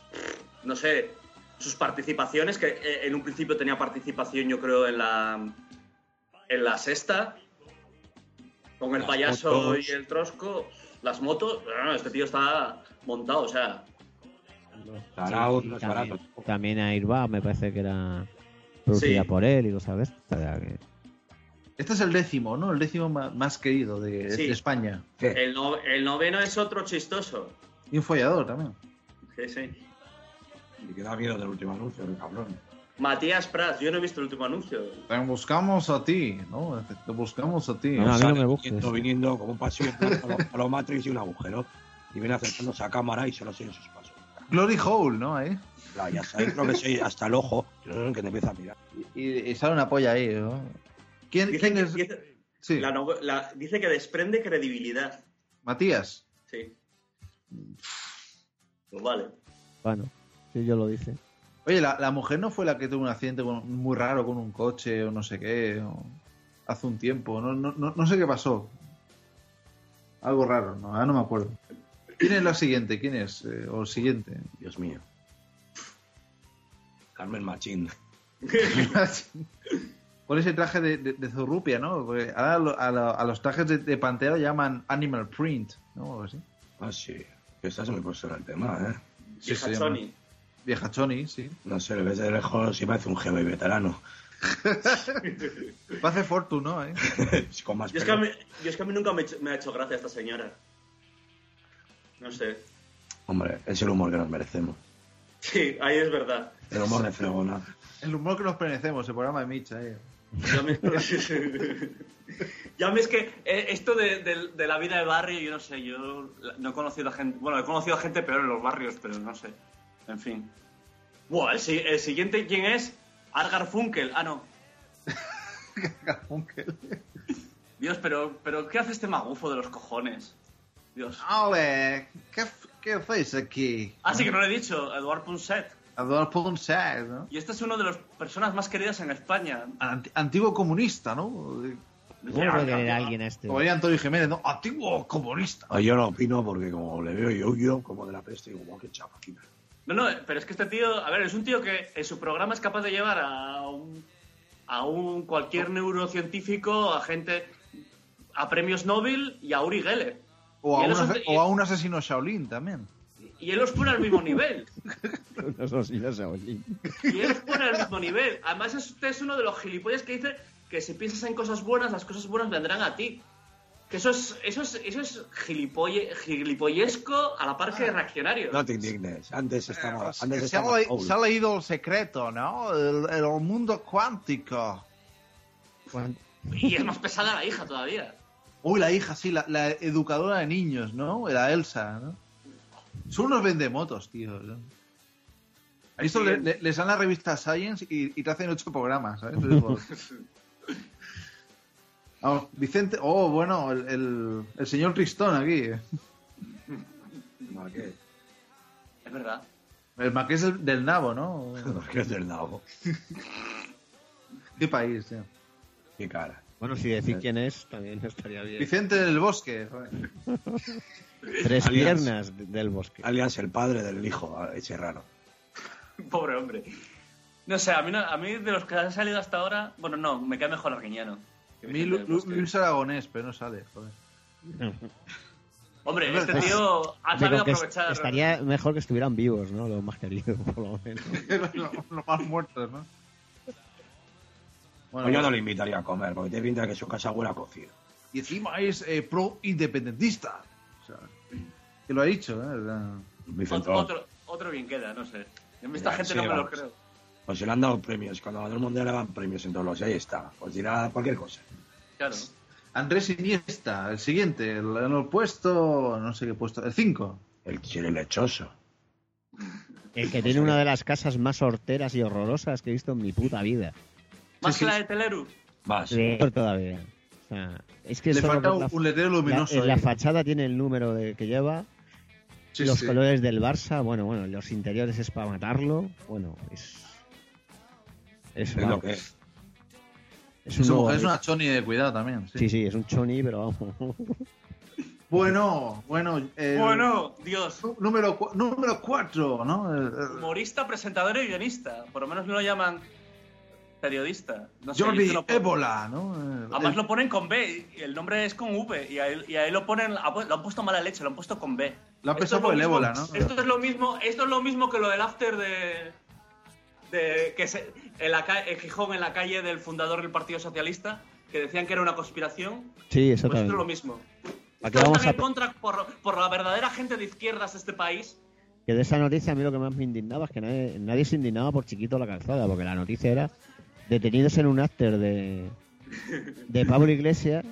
no sé, sus participaciones, que eh, en un principio tenía participación yo creo en la, en la sexta, con el Las payaso motos. y el trosco, las motos, bueno, este tío está montado, o sea... Tarao, Sí, no es también, barato. también Airbag me parece que era producida Sí. por él y cosas de estas. O sea que- este es el décimo, ¿no? El décimo ma- más querido de, Sí. de España. El, no- el noveno es otro chistoso. Y un follador también. Sí, sí. Y que da miedo del último anuncio, el cabrón. Matías Prats, yo no he visto el último anuncio. Te buscamos a ti, ¿no? Te buscamos a ti. No, a mí no me busques. Viniendo, viniendo como un pasillo en plan a lo- a lo Matrix y un agujero. Y viene acercándose a cámara y solo siguen sus pasos. Glory Hole, ¿no? Ahí. playas. Ahí creo que soy hasta el ojo, que te empieza a mirar. Y, y sale una polla ahí, ¿no? ¿Quién, Dice ¿quién que, es? dice, Sí. la no- la- dice que desprende credibilidad. Matías. Sí. Pues vale. Bueno, sí, yo lo dice. Oye, la, la mujer no fue la que tuvo un accidente con- muy raro con un coche o no sé qué, o hace un tiempo, no, no, no, no sé qué pasó. Algo raro, no, ahora no me acuerdo. ¿Quién es la siguiente? ¿Quién es? Eh, o el siguiente. Dios mío. Carmen Machín. Con ese traje de, de, de Zorrupia, ¿no? Porque ahora lo- a, lo- a los trajes de, de Pantera llaman Animal Print, ¿no? O algo así. Ah, sí. Estás muy puesto en el tema, ¿eh? Sí, Vieja se Sony. llama. Vieja Choni, sí. No sé, le ves de lejos y parece un G B veterano. Hace Fortune, ¿no? ¿Eh? Con más Yo es, que a pelo. mí, yo es que a mí nunca me, he hecho- me ha hecho gracia esta señora. No sé. Hombre, es el humor que nos merecemos. Sí, ahí es verdad. El humor de Fregona. El humor que nos pertenecemos, el programa de Micha, ¿eh? Ya me, ya me es que eh, esto de, de- de la vida de barrio, yo no sé, yo la- no he conocido a gente, bueno, he conocido a gente peor en los barrios, pero no sé, en fin. Buah, el, si- el siguiente, ¿quién es? Argar Funkel, ah, no. Dios, pero, pero ¿qué hace este magufo de los cojones? Dios. ¡Ale! ¿Qué, qué hacéis aquí? Ah, sí que no lo he dicho, Eduard Punset. Eduard Punset, ¿no? Y este es uno de las personas más queridas en España. Ant- antiguo comunista, ¿no? ¿Cómo puede querer a alguien a este? Como diría Antonio Jiménez, ¿no? Antiguo comunista. Ah, yo no opino porque como le veo yo, yo como de la peste, digo, guau, qué chapaquina. No, no, pero es que este tío, a ver, es un tío que en su programa es capaz de llevar a un, a un cualquier neurocientífico, a gente, a premios Nobel y a Uri Geller. O Y a, él un, los- ase- o a un asesino Shaolin también. Y él los pone al mismo nivel. Eso sí, no sé, oye. Y él los pone al mismo nivel. Además, este es uno de los gilipollas que dice que si piensas en cosas buenas, las cosas buenas vendrán a ti. Que eso es, eso es, eso es gilipolle, gilipollesco a la par que reaccionario. No te indignes. Antes estaba... Eh, antes se, estaba ha, le- Paul. se ha leído El Secreto, ¿no? El, el mundo cuántico. Y es más pesada la hija todavía. Uy, la hija, sí, la, la educadora de niños, ¿no? La Elsa, ¿no? Son unos vendemotos, tío. ¿no? A esto le, le- les dan la revista Science y, y te hacen ocho programas, ¿sabes? Entonces, pues, vamos, Vicente... Oh, bueno, el, el, el señor Tristón aquí. Marqués. Es verdad. El marqués del, del Nabo, ¿no? Marqués del Nabo. Qué país, tío. Qué cara. Bueno, si decir quién es, también estaría bien. Vicente del Bosque. joder. Tres Alias. piernas de- del bosque. Alias el padre del hijo, ese raro. Pobre hombre. No sé, a mí, no- a mí de los que han salido hasta ahora, bueno, no, me cae mejor Arguiñano. A mí Lu- Lu- Luis Aragonés, pero no sale, joder. Hombre, este Pues, tío ha digo sabido que es- aprovechar. estaría mejor que estuvieran vivos, ¿no? Los más queridos, por lo menos. Los más muertos, ¿no? Bueno, yo no le invitaría a comer, porque te pinta que su casa huele a cocido. Y encima es eh, pro-independentista. O sea, que lo ha dicho, ¿eh? O sea, Vicentón. Otro, otro bien queda, no sé. A mí esta Mira, gente sí, no me lo vamos. creo. Pues se le han dado premios, cuando ganó el mundial le dan premios en todos los, y ahí está. Pues dirá cualquier cosa. Claro. Andrés Iniesta, el siguiente, el, el puesto, no sé qué puesto, el cinco. El chile lechoso. El que tiene una de las casas más horteras y horrorosas que he visto en mi puta vida. Más Sí, que sí. la de Teleru. Vas. Peor todavía. O sea, es que Le solo falta ver un, la, un letrero luminoso. la- en la ahí. fachada tiene el número de, que lleva, Sí, los sí. colores del Barça, bueno, bueno, los interiores es para matarlo, bueno, es... Es, Es vamos, lo que es. es un Su nuevo mujer es ritmo. una choni de cuidado también. Sí. Sí, sí, es un choni, pero vamos. Bueno, bueno. el- Bueno, Dios. nú- Número, cu- número cuatro, ¿no? El- el- Humorista, presentador y guionista. Por lo menos no lo llaman periodista. No sé, Jordi yo lo pongo- Ébola, ¿no? El- Además el- lo ponen con B y el nombre es con V y ahí, y ahí lo ponen, ah, pues, lo han puesto mala leche, lo han puesto con B. Lo ha Esto pesado es por lo el mismo- ébola, ¿no? Esto es lo mismo, esto es lo mismo que lo del after de, de que se, en la ca- en Gijón, en la calle del fundador del Partido Socialista, que decían que era una conspiración. Sí, Pues esto es exactamente. lo mismo. ¿Para qué Esto vamos están a en contra por, por la verdadera gente de izquierdas de este país. Que de esa noticia a mí lo que más me indignaba es que nadie, nadie se indignaba por Chiquito la Calzada, porque la noticia era detenidos en un after de, de Pablo Iglesias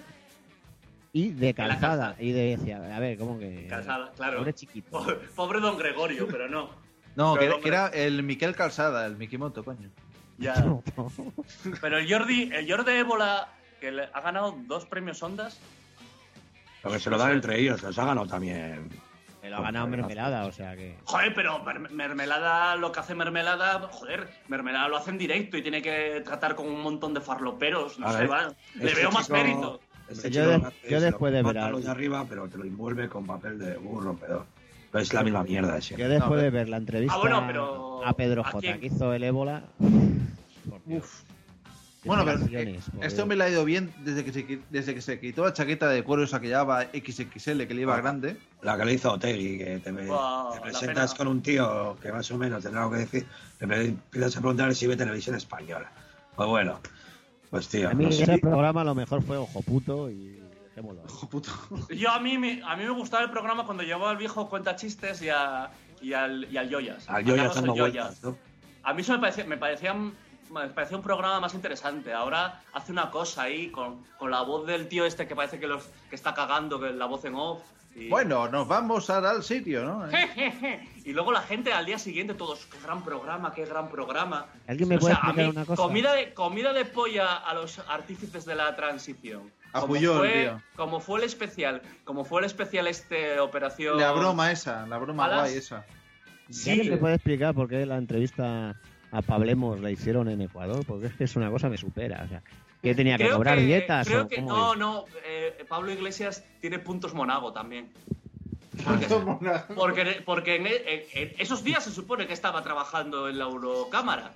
y de la Calzada. Calzada. Y de, decía, a ver, ¿cómo que...? Calzada, claro. Pobre Chiquito. Po- Pobre don Gregorio, pero no. No, que, Pero, que era el Miquel Calzada, el Mikimoto, coño. Ya. Pero el Jordi, el Jordi Ébola, que le ha ganado dos premios Ondas. Lo que se lo dan entre ellos, los ha ganado también. Me lo ha ganado Mermelada, o sea que... Joder, pero mer- Mermelada, lo que hace Mermelada, joder, Mermelada lo hace en directo y tiene que tratar con un montón de farloperos. No A sé, ver, va, le este veo más chico- mérito. Este Yo chico de- lo que hace yo es después lo- de corta ver lo al- de arriba, pero te lo envuelve con papel de burro, pedo. Pero es la misma mierda de siempre. Yo después No, de ver la entrevista Ah, bueno, pero- a Pedro ¿a J, quién? que hizo el ébola... Por Dios. Uf. Bueno, pero Declaraciones, eh, por este Dios. hombre le ha ido bien desde que se, qui- desde que se quitó la chaqueta de cuero esa que llevaba equis equis ele, que le iba Ah. grande. La que le hizo Otegui, que te, me- Buah, te la presentas pena. con un tío que más o menos tendrá algo que decir, te me- empiezas a preguntar si ve televisión española. Pues bueno, pues tío, A mí no sé. ese programa lo mejor fue Ojo Puto y dejémoslo ahí. Ojo puto. Yo a mí, me, a mí me gustaba el programa cuando llevaba al viejo Cuenta Chistes y, a, y, al, y al Yoyas. Al Yoyas Mandamos dando al Yoyas. vueltas, ¿no? A mí eso me parecía, me parecía, me parecía un programa más interesante. Ahora hace una cosa ahí con, con la voz del tío este que parece que, los, que está cagando, que la voz en off. Y... Bueno, nos vamos a dar al sitio, ¿no? y luego la gente al día siguiente, todos, qué gran programa, qué gran programa. ¿Alguien me O puede sea, a explicar mí, una cosa? Comida de, comida de polla a los artífices de la transición. A Como Puyol, fue, tío. como fue el especial, como fue el especial este operación. La broma esa, la broma Malas. guay esa. ¿Y ¿Alguien me puede explicar por qué la entrevista a Pablemos la hicieron en Ecuador? Porque es que es una cosa que me supera. O sea, ¿qué tenía que Creo cobrar que- dietas? Creo o que cómo no, es? no. eh, Pablo Iglesias tiene puntos Monago también. Porque, porque, porque en, en- en esos días se supone que estaba trabajando en la Eurocámara.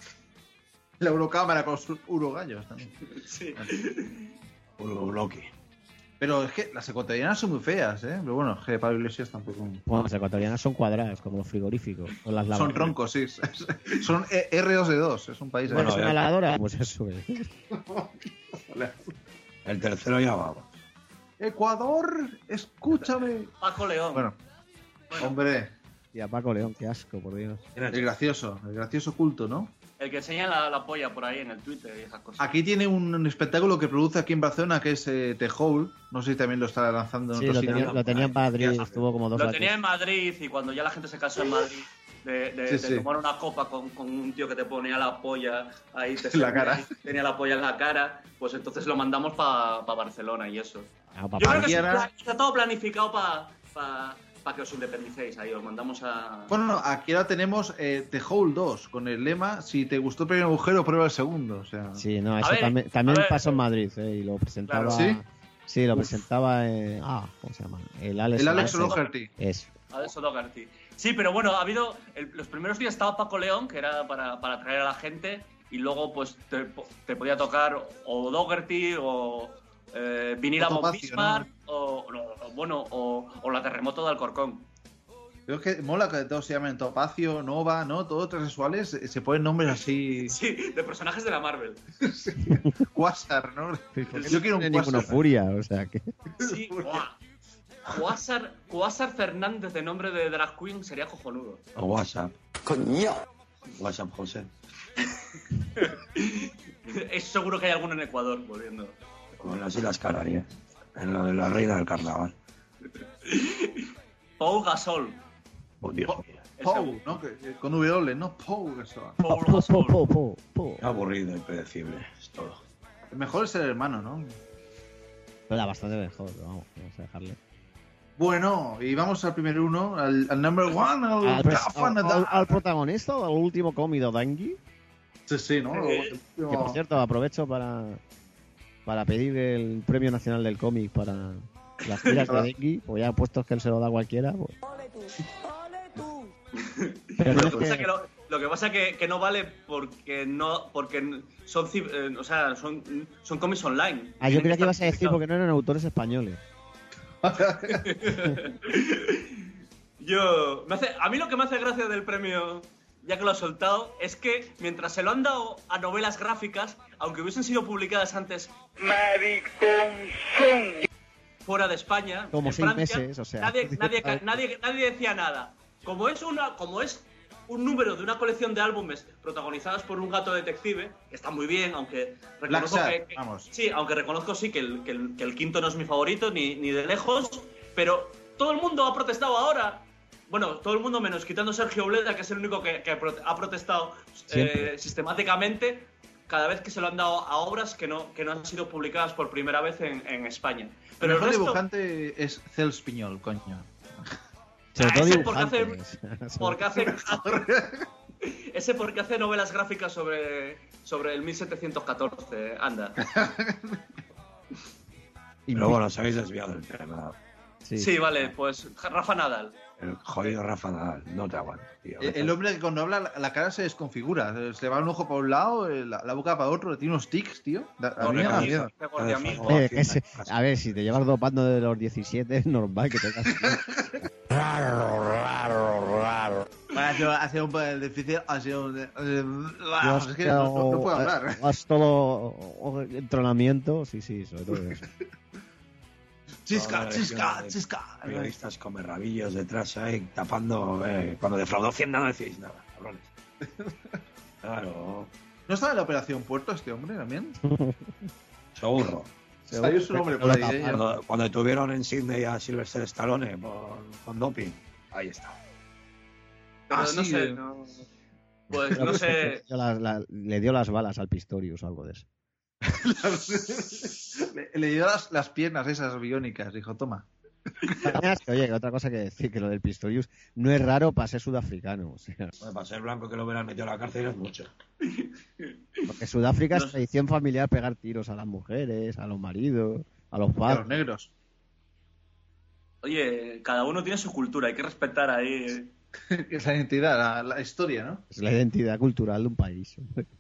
La Eurocámara con los urogallos también. Sí. Loki. Pero es que las ecuatorianas son muy feas, ¿eh? Pero bueno, es que Pablo Iglesias tampoco. Bueno, las ecuatorianas son cuadradas, como los frigoríficos. O las Son lavadoras. troncos, sí. Son R dos D dos, es un país. Bueno, ahí. es una lavadora, pues eso. ¿eh? El tercero ya va. Ecuador, escúchame. Paco León. Bueno, hombre, Y a Paco León, qué asco, por Dios. el gracioso, el gracioso culto, ¿no? El que enseña la, la polla por ahí en el Twitter y esas cosas. Aquí tiene un, un espectáculo que produce aquí en Barcelona que es eh, The Hole. No sé si también lo está lanzando en Sí, otros lo sitios. tenía, lo tenía en Madrid, estuvo como dos Lo años. tenía en Madrid y cuando ya la gente se casó en Madrid de, de, Sí, de sí. tomar una copa con, con un tío que te ponía la polla ahí, te En la servía cara. ahí, tenía la polla en la cara, pues entonces lo mandamos para pa Barcelona y eso. Ah, pa- Yo creo que aquí sí, ahora- pla- está todo planificado para pa, pa que os independicéis ahí, os mandamos a... Bueno, no, aquí ahora tenemos eh, The Hole dos con el lema: si te gustó el primer agujero, prueba el segundo. O sea, Sí, no, eso ver, también, también a ver. pasó en Madrid, ¿eh? Y lo presentaba... Claro. ¿Sí? Sí, lo Uf. presentaba... eh, ah, ¿cómo se llama? El Alex, el Alex Alex- O'Doherty. Eso. Alex O'Doherty. Sí, pero bueno, ha habido... el- los primeros días estaba Paco León, que era para, para atraer a la gente, y luego pues te, te podía tocar o O'Doherty o eh, Vinila O Von Topacio, Bismarck o, no, o, bueno, o, o la Terremoto de Alcorcón. Creo que mola que todos se llamen Topacio, Nova, ¿no? Todos transexuales eh, se ponen nombres así. Sí, de personajes de la Marvel. Quasar, ¿no? Yo quiero un No tiene ninguna Quasar. furia, o sea que... Sí, guau. Quasar, Quasar Fernández de nombre de drag queen sería cojonudo. O WhatsApp. Coño. WhatsApp José. Es seguro que hay alguno en Ecuador volviendo. Con las Islas Canarias. En lo de la reina del carnaval. Paul Gasol. Oh, Dios mío. Pou, ¿no? Que- que con W, ¿no? Pou, eso. Paul Po, Gasol. po, po, po. Qué aburrido y predecible. Es todo. El mejor es el hermano, ¿no? Era bastante mejor, pero vamos, vamos a dejarle. Bueno, y vamos al primer uno, al, al number one, al, Al, pres- Rafa al- Nadal. al- al protagonista del último cómido Dangui. Sí, sí, ¿no? Eh, Que por cierto, aprovecho para, para pedir el Premio Nacional del Cómic para las tiras de Dangui, pues ya puestos que él se lo da a cualquiera. Pues. Pero Lo no que es pasa que- que, lo, lo que pasa que, que no vale porque no porque son ci- eh, o sea son, son cómics online. Ah, yo Tienen creía que ibas a estar decir porque no eran autores españoles. Yo me hace, a mí lo que me hace gracia del premio, ya que lo ha soltado, es que mientras se lo han dado a novelas gráficas, aunque hubiesen sido publicadas antes fuera de España, Como en seis Francia, meses, o sea. nadie, nadie, nadie, nadie decía nada. Como es una, como es un número de una colección de álbumes protagonizados por un gato detective, que está muy bien, aunque reconozco Black que, Shark, que- vamos. sí, aunque reconozco sí que el, que el, que el quinto no es mi favorito ni, ni de lejos, pero todo el mundo ha protestado ahora Bueno, todo el mundo menos quitando Sergio Bleda, que es el único que, que pro- ha protestado eh, sistemáticamente cada vez que se lo han dado a obras que no, que no han sido publicadas por primera vez en, en España. Pero el el mejor resto... dibujante es Cels Piñol, coño. Sobre Ah, todo ese porque hace, dibujantes. porque hace, ese porque hace novelas gráficas sobre, sobre el mil setecientos catorce, anda. Pero bueno, os habéis desviado del tema. Sí. sí, vale, pues Rafa Nadal. El jodido Rafa Nadal, no te aguanto, tío. El, el hombre que cuando habla la, la cara se desconfigura, se le va un ojo para un lado, la, la boca para otro, tiene unos tics, tío. Da- A mí me da miedo. Eh, que se- a ver, si te llevas dopando de los diecisiete, es normal que tengas... Raro, raro, raro. Hace un poco difícil, hace un... eh, Dios, es que no, no- no puedo hablar. Has todo entrenamiento, sí, sí, sobre todo eso. Chisca, Toda la chisca, legión de chisca. Periodistas con rabillos detrás ahí, tapando. Eh, cuando defraudó Hacienda no decís nada, cabrones. Claro. ¿No estaba en la operación Puerto este hombre también? Seguro. Salió su nombre por ahí. ¿eh? Cuando, cuando tuvieron en Sydney a Sylvester Stallone por, con doping, ahí está. Pero Ah, no sí, sé, eh. no... Pues no sé... La- la- le dio las balas al Pistorius o algo de eso. le, le dio las, las piernas esas biónicas, dijo, toma. Oye, otra cosa que decir, que lo del Pistorius no es raro para ser sudafricano. O sea, Bueno, para ser blanco que lo hubieran metido a la cárcel es mucho. porque Sudáfrica es tradición familiar pegar tiros a las mujeres, a los maridos, a los A padres. los negros. Oye, cada uno tiene su cultura, hay que respetar ahí... eh. Es la identidad, la, la historia, ¿no? Es la identidad cultural de un país.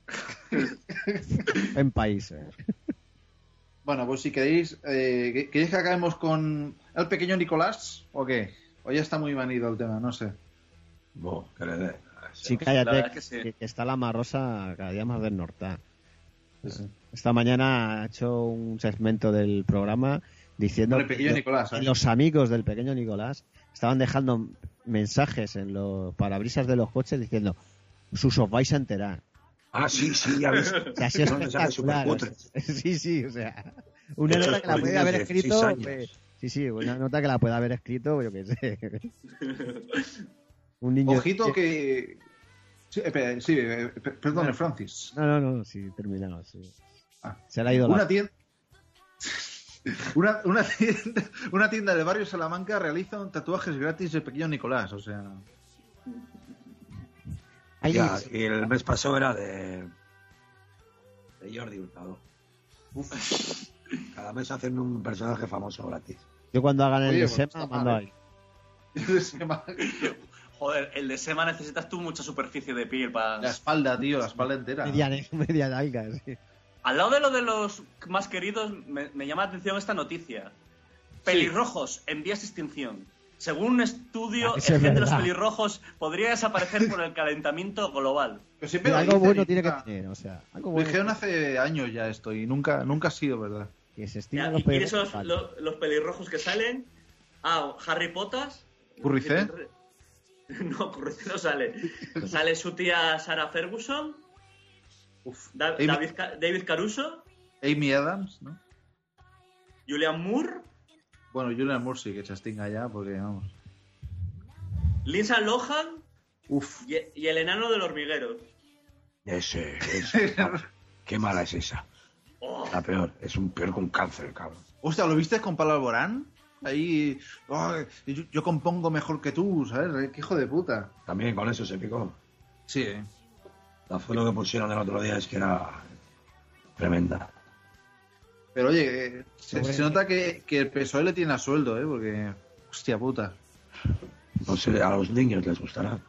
En país. eh. Bueno, pues si queréis, eh, ¿que- ¿queréis que acabemos con el pequeño Nicolás o qué? O ya está muy manido el tema, no sé. Bo, que le dé. Sí, La cállate, verdad es que sí. que, que está la marrosa cada día más desnortada. Esta mañana ha hecho un segmento del programa diciendo Con el pequeño que, Nicolás, que ¿eh? los amigos del pequeño Nicolás estaban dejando mensajes en los parabrisas de los coches diciendo: sus os vais a enterar. Ah, sí, sí, ya ves. O sea, ha sido Son mensajes espectacular. supercutres. Sí, sí, o sea, una Hechos nota que la por puede niños haber de escrito. dieciséis años. eh, Sí, sí, una nota que la puede haber escrito, yo qué sé. Un niño. Ojito que... Sí, espera, sí, eh, pe- perdone, Francis. No, no, no, sí, terminado, sí. Ah. Se le ha ido Una la... tienda... Una, una, tienda, una tienda del barrio Salamanca realiza un tatuajes gratis de pequeño Nicolás, o sea... Ay, Ya, y el mes pasado era de. de Jordi Hurtado. Uf. Cada mes hacen un personaje famoso gratis. Yo cuando hagan el Oye, de pues Sema, está mando mal, ahí. Joder, el de Sema necesitas tú mucha superficie de piel para... La espalda, tío, la espalda entera. Media, media nalga, sí. Al lado de lo de los más queridos, me, me llama la atención esta noticia. Pelirrojos en vías de extinción. Según un estudio, Ah, el eso es gen de los verdad. pelirrojos podría desaparecer por el calentamiento global. Pero siempre Pero lo algo dicen bueno y tiene que nunca- tener, o sea, algo Lo bueno. dijeron hace años ya esto y nunca, nunca ha sido verdad. Que se Ya, estiman ¿Y los quiénes son pedos. los, los- los pelirrojos que salen? Ah, Harry Potter. ¿Curricé? No, Curricé no sale. Sale su tía Sarah Ferguson. Uf. Da- Amy, David, Ca- David Caruso. Amy Adams, ¿no? Julian Moore. Bueno, Julian Moore sí que se extinga ya porque, vamos... Lindsay Lohan. Uf. Y, y el enano del hormiguero. Ese, ese. Qué mala es esa. Oh. La peor. Es un peor que un cáncer, cabrón. Hostia, ¿lo viste con Pablo Alborán? Ahí... oh, yo, yo compongo mejor que tú, ¿sabes? Qué hijo de puta. También con eso se picó. Sí, ¿eh? La foto que pusieron el otro día es que era tremenda. Pero oye, eh, se, se nota que, que el P S O E le tiene a sueldo, ¿eh? Porque... Hostia puta. No sé, a los niños les gustará.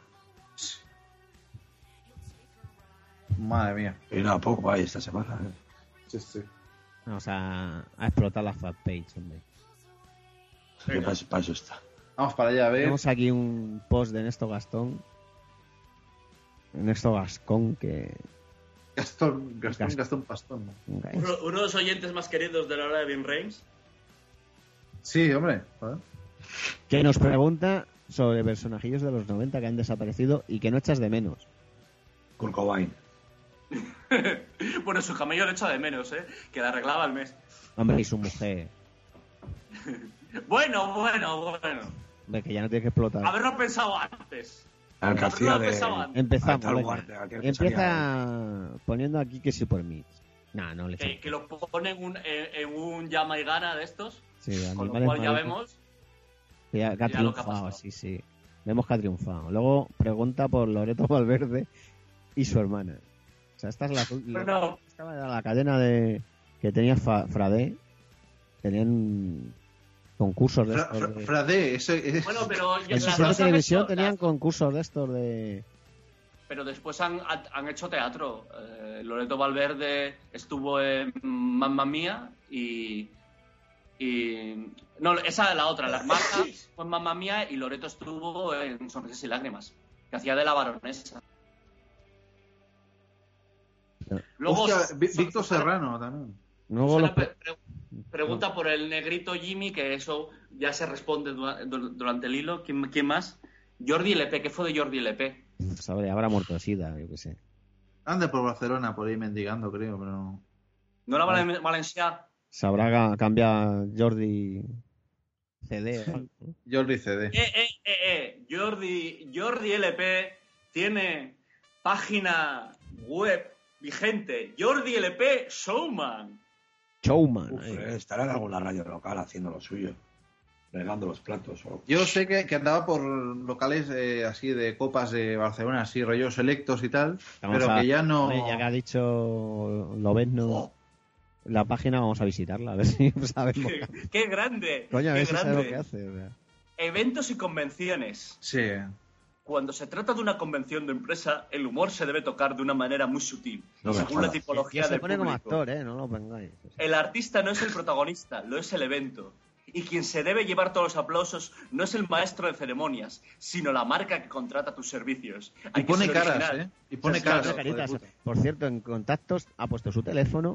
Madre mía. Y nada, poco hay esta semana. ¿eh? Sí, sí. O sea, a explotar la fanpage, hombre. Que para, para eso está. Vamos para allá, a ver. Tenemos aquí un post de Néstor Gastón. Néstor Gascón, que... Gastón, Gastón, Gastón. Gastón Pastón. ¿no? Uno, uno de los oyentes más queridos de la hora de Vin Reims. Sí, hombre. Joder. que nos pregunta sobre personajillos de los noventa que han desaparecido y que no echas de menos. Kurt Cobain. Bueno, su camello lo echa de menos, ¿eh? Que la arreglaba al mes. Hombre, y su mujer. Bueno, bueno, bueno. Ve que ya no tienes que explotar. Haberlo pensado antes. El que hacía de... Empezamos. Al venga. Guardia, aquel que Empieza salía- poniendo aquí que sí por mí. No, no le Que, que lo ponen un- en, en un llama y gana de estos. Sí, Con lo animales cual ya mágicos. vemos. Que ya- que ha ya lo que ha triunfado, pasado. sí, sí. Vemos que ha triunfado. Luego pregunta por Loreto Valverde y su hermana. O sea, esta es la, Pero no. esta era la cadena de que tenía Fa- Frade. Tenían concursos de Fra- estos. Fra- de- Frade, eso es... Bueno, pero en las su serie de dos han televisión hecho- tenían concursos de estos de... Pero después han, han hecho teatro. Eh, Loreto Valverde estuvo en Mamma Mía y, y... No, esa es la otra. La hermana fue en Mamma Mía y Loreto estuvo en Sonrisas y Lágrimas, que hacía de la baronesa. Luego, Hostia, Vi- Víctor Serrano también. Luego los- Pre- pre- pregunta por el negrito Jimmy, que eso ya se responde dura- du- durante el hilo. ¿Quién, quién más? Jordi L P. ¿Qué fue de Jordi L P? Sabe, habrá muerto de sida, yo qué sé. Anda por Barcelona, por ahí mendigando, creo, pero... ¿No era Valen- Valencia? Sabrá ca- cambia Jordi C D. ¿no? Jordi C D. Eh, eh, eh, eh. Jordi, Jordi L P tiene página web vigente. Jordi L P Showman. Showman. Uf, eh. eh, estará en alguna radio local haciendo lo suyo, regando los platos. O... Yo sé que, que andaba por locales eh, así de copas de Barcelona, así rollos selectos y tal, Vamos pero a- que ya no... Hombre, ya que ha dicho Lobezno la página, vamos a visitarla, a ver si sabemos. ¡Qué grande! Coño, a ¡Qué ver si sabe grande! lo que hace. o sea. Eventos y convenciones. Sí. Cuando se trata de una convención de empresa, el humor se debe tocar de una manera muy sutil, No me según la jodas. tipología Ya se del pone como público. actor, ¿eh? No lo pongáis. El artista no es el protagonista, lo es el evento. Y quien se debe llevar todos los aplausos no es el maestro de ceremonias, sino la marca que contrata tus servicios. Y Hay que pone ser caras, original. ¿eh? Y pone Claro, caras. Pone hijo de caritas. puta. Por cierto, en contactos ha puesto su teléfono,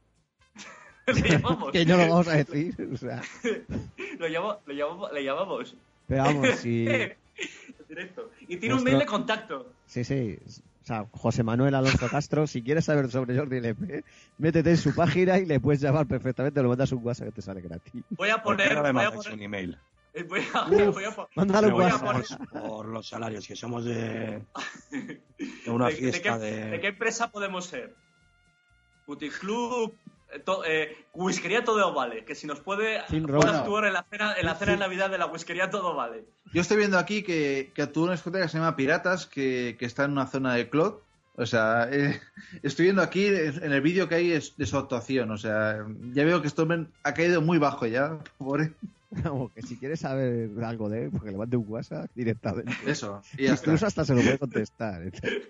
Le llamamos. que no lo vamos a decir. O sea, Lo llamo- lo llamamos- le llamamos. pero vamos, si... Directo. Y tiene un Nuestro- mail de contacto. Sí, sí. O sea, José Manuel Alonso Castro, si quieres saber sobre Jordi L P, métete en su página y le puedes llamar perfectamente, lo mandas un WhatsApp que te sale gratis. Voy a ¿Por qué poner. no me voy a mandáis poner- un email? eh, voy a- Uf, voy a po- Mándale un Pero voy a poner- WhatsApp. por los salarios, que somos de, de una ¿De, de fiesta qué, de... de qué empresa podemos ser? Puticlub, eh, to- eh, Whiskería Todo Vale, que si nos puede, Sin puede robo. actuar en la cena, en la cena de Navidad de la Whiskería Todo Vale. Yo estoy viendo aquí que, que actúa una discoteca que se llama Piratas, que, que está en una zona de Clot. O sea, eh, estoy viendo aquí en el vídeo que hay es- de su actuación. O sea, ya veo que esto men- ha caído muy bajo ya. Pobre. Vamos, que si quieres saber algo de él, porque le mande un WhatsApp directamente. Eso, y ya Incluso está. hasta se lo puede contestar.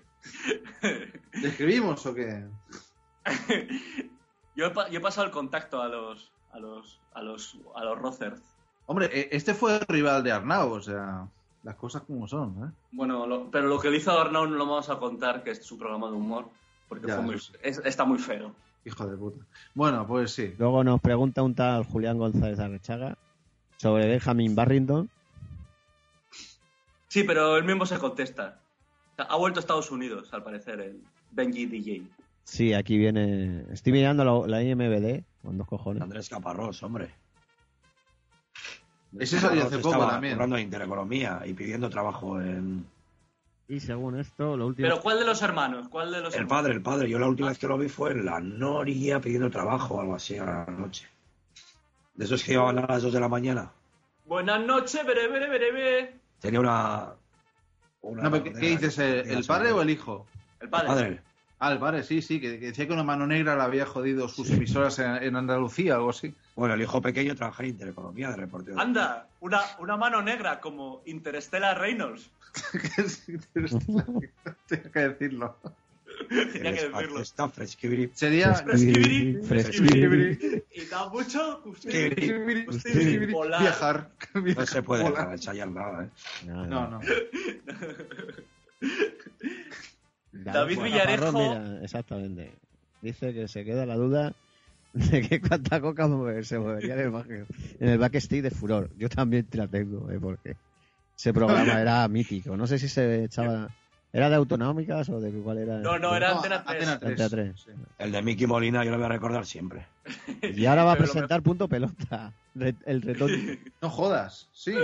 ¿Le escribimos o qué? Yo he, pa- yo he pasado el contacto a los a los a los a los Rocers. Hombre, eh, este fue el rival de Arnau, o sea, las cosas como son, ¿eh? Bueno, lo- pero lo que le hizo Arnaud no lo vamos a contar, que es su programa de humor, porque Ya, fue muy- eso sí. es- está muy feo. Hijo de puta. Bueno, pues sí. Luego nos pregunta un tal Julián González Arrechaga sobre Benjamin Barrington. Sí, pero él mismo se contesta. O sea, ha vuelto a Estados Unidos, al parecer, el Benji D J. Sí, aquí viene. Estoy mirando la, la I M B D con dos cojones. Andrés Caparrós, hombre. Ese salió hace poco Estaba también. currando en Intereconomía y pidiendo trabajo en... Y según esto, lo último. Pero ¿cuál de los hermanos? ¿Cuál de los El hermanos? padre, el padre. Yo la última vez que lo vi fue en la Noria pidiendo trabajo o algo así a la noche. De esos que llevaban a las dos de la mañana. Buenas noches, bere, bere, bere, bere. Tenía una... una No, pero ¿qué, qué dices? ¿El, el padre o el hijo? El padre. Padre. Ah, el padre, sí, sí, que, que decía que una mano negra le había jodido sus emisoras en, en Andalucía o algo así. Bueno, el hijo pequeño trabaja en Intereconomía de reportero. Anda, una, una mano negra como Interstellar Reynolds. Tengo que decirlo. Tenía que decirlo. Está fresquibri. Sería... Fresquibiri, Fresquibiri. Y da mucho Fresquibiri. usted volar. Viajar. No se puede Volar. dejar ensayar nada, ¿eh? No, No, no. David Bueno, Villarejo. Caparrós, mira, exactamente. Dice que se queda la duda de que cuánta coca mover- se movería en el, back- en el backstage de Furor. Yo también te la tengo, ¿eh? Porque ese programa era mítico. No sé si se echaba... ¿Era de autonómicas o de cuál era? No, no, era No, Antena tres. Antena tres. Antena tres. Sí. El de Mickey Molina yo lo voy a recordar siempre. Y ahora va a Pero lo presentar Punto Pelota. Re- el retorno. No jodas, sí.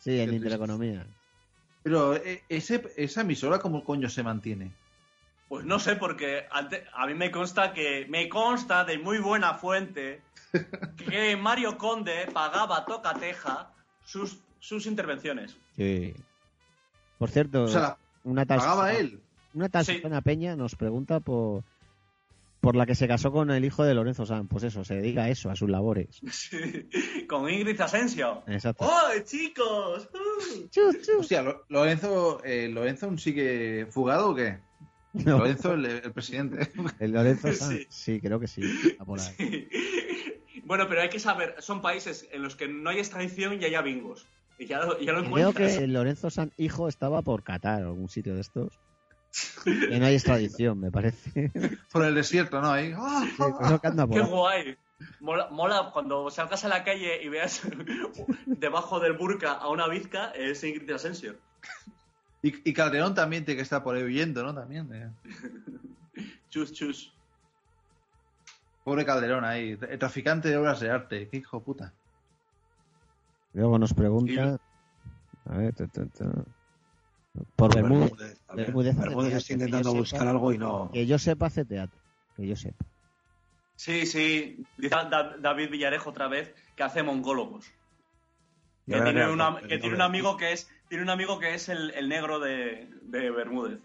Sí, en Qué Intereconomía. Pero eh, ese, esa emisora, ¿cómo coño se mantiene? Pues no sé, porque ante- a mí me consta que me consta de muy buena fuente que Mario Conde pagaba a tocateja sus, sus intervenciones. Sí. Por cierto, O sea, la- una tal ¿Pagaba Susana- él? Una tal Sí. Susana Peña nos pregunta por por la que se casó con el hijo de Lorenzo Sanz. Pues eso, se dedica a eso, a sus labores. Sí, con Ingrid Asensio. Exacto. ¡Oh, chicos! Uh. Chus, chus. Hostia, Lo- Lorenzo, eh, ¿Lorenzo aún sigue fugado o qué? No. Lorenzo, el, el presidente. El Lorenzo Sanz. Sí. Sí. creo que sí. Está por ahí. Sí. Bueno, pero hay que saber, son países en los que no hay extradición y haya bingos. Y ya lo, ya lo Creo encuentras. que el Lorenzo Sanz hijo estaba por Qatar o algún sitio de estos. Que no hay extradición, me parece. Por el desierto, ¿no? Ahí. ¡Ah! Sí, creo que anda por ¡Qué ahí. guay! Mola, mola cuando salgas a la calle y veas debajo del burka a una bizca, es Ingrid Asensio. Y, y Calderón también tiene que estar por ahí huyendo, ¿no? También. eh. Chus, chus. Pobre Calderón ahí. El traficante de obras de arte. Qué hijo de puta. Luego nos pregunta. A ver, ta, ta, ta. Por Bermúdez. Bermúdez, también. Bermúdez hace Bermúdez teatro, está que intentando yo buscar sepa- algo y no. Que yo sepa, hace teatro. Que yo sepa. Sí, sí. Dice Da- David Villarejo otra vez que hace mongólogos. Ya Que, verá tiene, que- una- que que no tiene un veo. amigo que es tiene un amigo que es el, el negro de, de Bermúdez.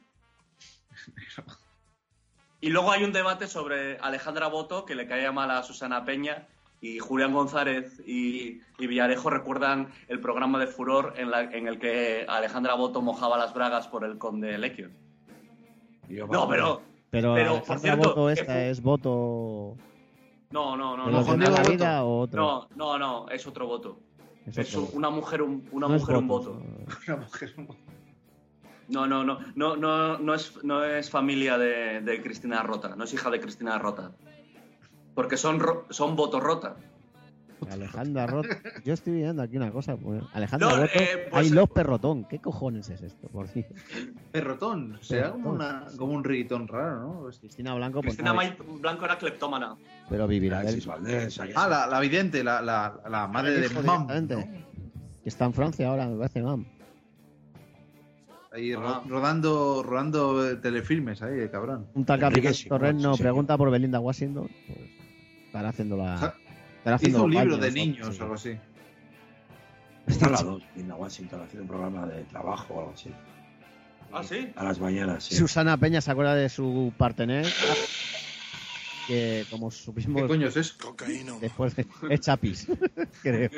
Y luego hay un debate sobre Alejandra Boto, que le caía mal a Susana Peña, y Julián González y, y Villarejo recuerdan el programa de Furor en, la- en el que Alejandra Boto mojaba las bragas por el conde Lequio. Yo, No, pero... Pero, Pero, Alejandra por cierto, Boto que esta fu- es voto No, no, no. de no, los de Diego toda la Boto. vida o otro. no, no, no, es otro voto. Es Es otro. una mujer, un, una No es mujer, un voto, voto. Una mujer. No, no, no, no, no, no es, no es familia de, de Cristina Rota, no es hija de Cristina Rota. Porque son, ro- son voto rota. Alejandra Roto. Yo estoy viendo aquí una cosa. Pues, Alejandra No, Roto. eh, pues, Hay los perrotón. ¿Qué cojones es esto? Por fin. Perrotón. Será como, una, como un reggaetón raro, ¿no? Cristina Blanco. Pues, Cristina no, May- Blanco era cleptómana. pero vivirá de Alexis Valdés, ahí Ah, está. la, la vidente, la, la, la madre de Hijo Mam. directamente. ¿no? Que está en Francia ahora, me parece, mam. Ahí ro- Ah. rodando, rodando eh, telefilmes ahí, el cabrón. Un tal Enrique Capitán Simón, Torreno sí, señor. pregunta por Belinda Washington. Pues, estará haciendo la. Ja- Estará haciendo Hizo un los libro baños, de ¿no? niños Sí. o algo así. Está a la dos, Linda Washington, haciendo un programa de trabajo o algo así. ¿Ah, sí? A las mañanas, sí. Susana Peña se acuerda de su partener. Que como supimos. ¿Qué coño es eso? Cocaíno. Después de. Es Chapis. Creo.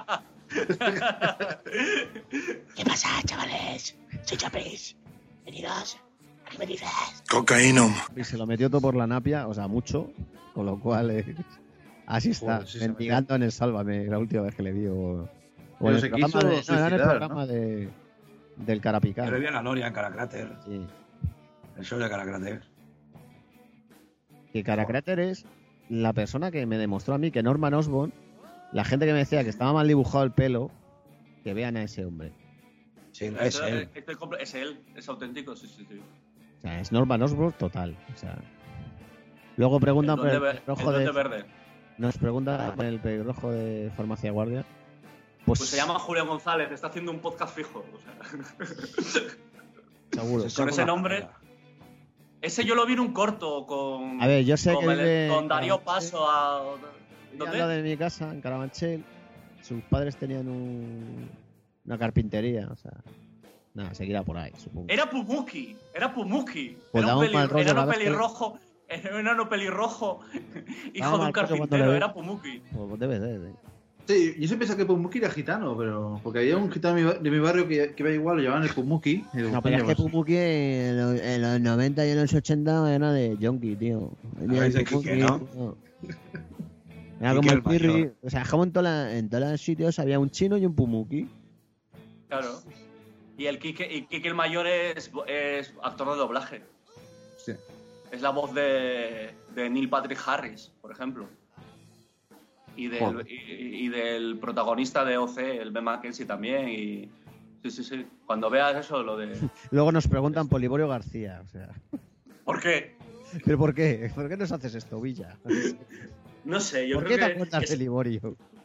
¿Qué pasa, chavales? Soy Chapis. Venidos. ¿A qué me dices? Cocaíno. Y se lo metió todo por la napia, o sea, mucho. Con lo cual. eh, así está. Joder, sí se mendigando en el Sálvame, la última vez que le vi. O, o Pero en el se programa quiso de, no, era en el suicidar, programa ¿no? de, del Carapicán. Pero vi a la Noria en Caracráter, Sí. el show de Caracráter. Que Caracráter es la persona que me demostró a mí que Norman Osborn, la gente que me decía que estaba mal dibujado el pelo, que vean a ese hombre. Sí, es él. Estoy comple- es él, es auténtico, sí, sí, sí. O sea, es Norman Osborn total. O sea. Luego preguntan El por el Duende Ver- pelirrojo el de. Duende Verde. Nos pregunta por el pelirrojo de Farmacia Guardia. Pues, Pues se llama Julián González, está haciendo un podcast fijo. O sea. seguro. Se Con saca ese una nombre. carrera. Ese yo lo vi en un corto con. A ver, yo sé con, que el- vive con en Darío Carabanchel. Paso a. Ella ¿Dónde? habla de mi casa, en Carabanchel. Sus padres tenían un, una carpintería. O sea, nada, seguirá por ahí, supongo. Era Pumuki, era Pumuki. Pues era daba un, un mal peli- rollo era cada un vez que- pelirrojo. Era un enano pelirrojo. Daba Hijo de un mal rollo cuando carpintero, le- era Pumuki. Pues debe ser. ¿eh? Sí, yo siempre pensaba que Pumuki era gitano, pero. Porque había un gitano de mi, ba- de mi barrio que, que iba igual, lo llamaban el Pumuki. y digo, No, pero es coño, que pues, Pumuki en los, en los noventa y en los ochenta era de Yonki, tío. Venía Ah, es de el Pumuki, Quique, ¿no? tío. Era Quique como el el Pirri. mayor. O sea, como en, toda la- en todos los sitios había un chino y un Pumuki. Claro. Y el Quique, y Quique el mayor es, es actor de doblaje. sí. Es la voz de, de Neil Patrick Harris, por ejemplo. Y del, Joder. y, y del protagonista de O C, el Ben Mackenzie también. Y sí, sí, sí. Cuando veas eso, lo de. Luego nos preguntan por Liborio García. O sea, ¿Por qué? ¿pero por qué? ¿Por qué nos haces esto, Villa? No sé, yo ¿Por creo qué te que. acuerdas es- de Liborio?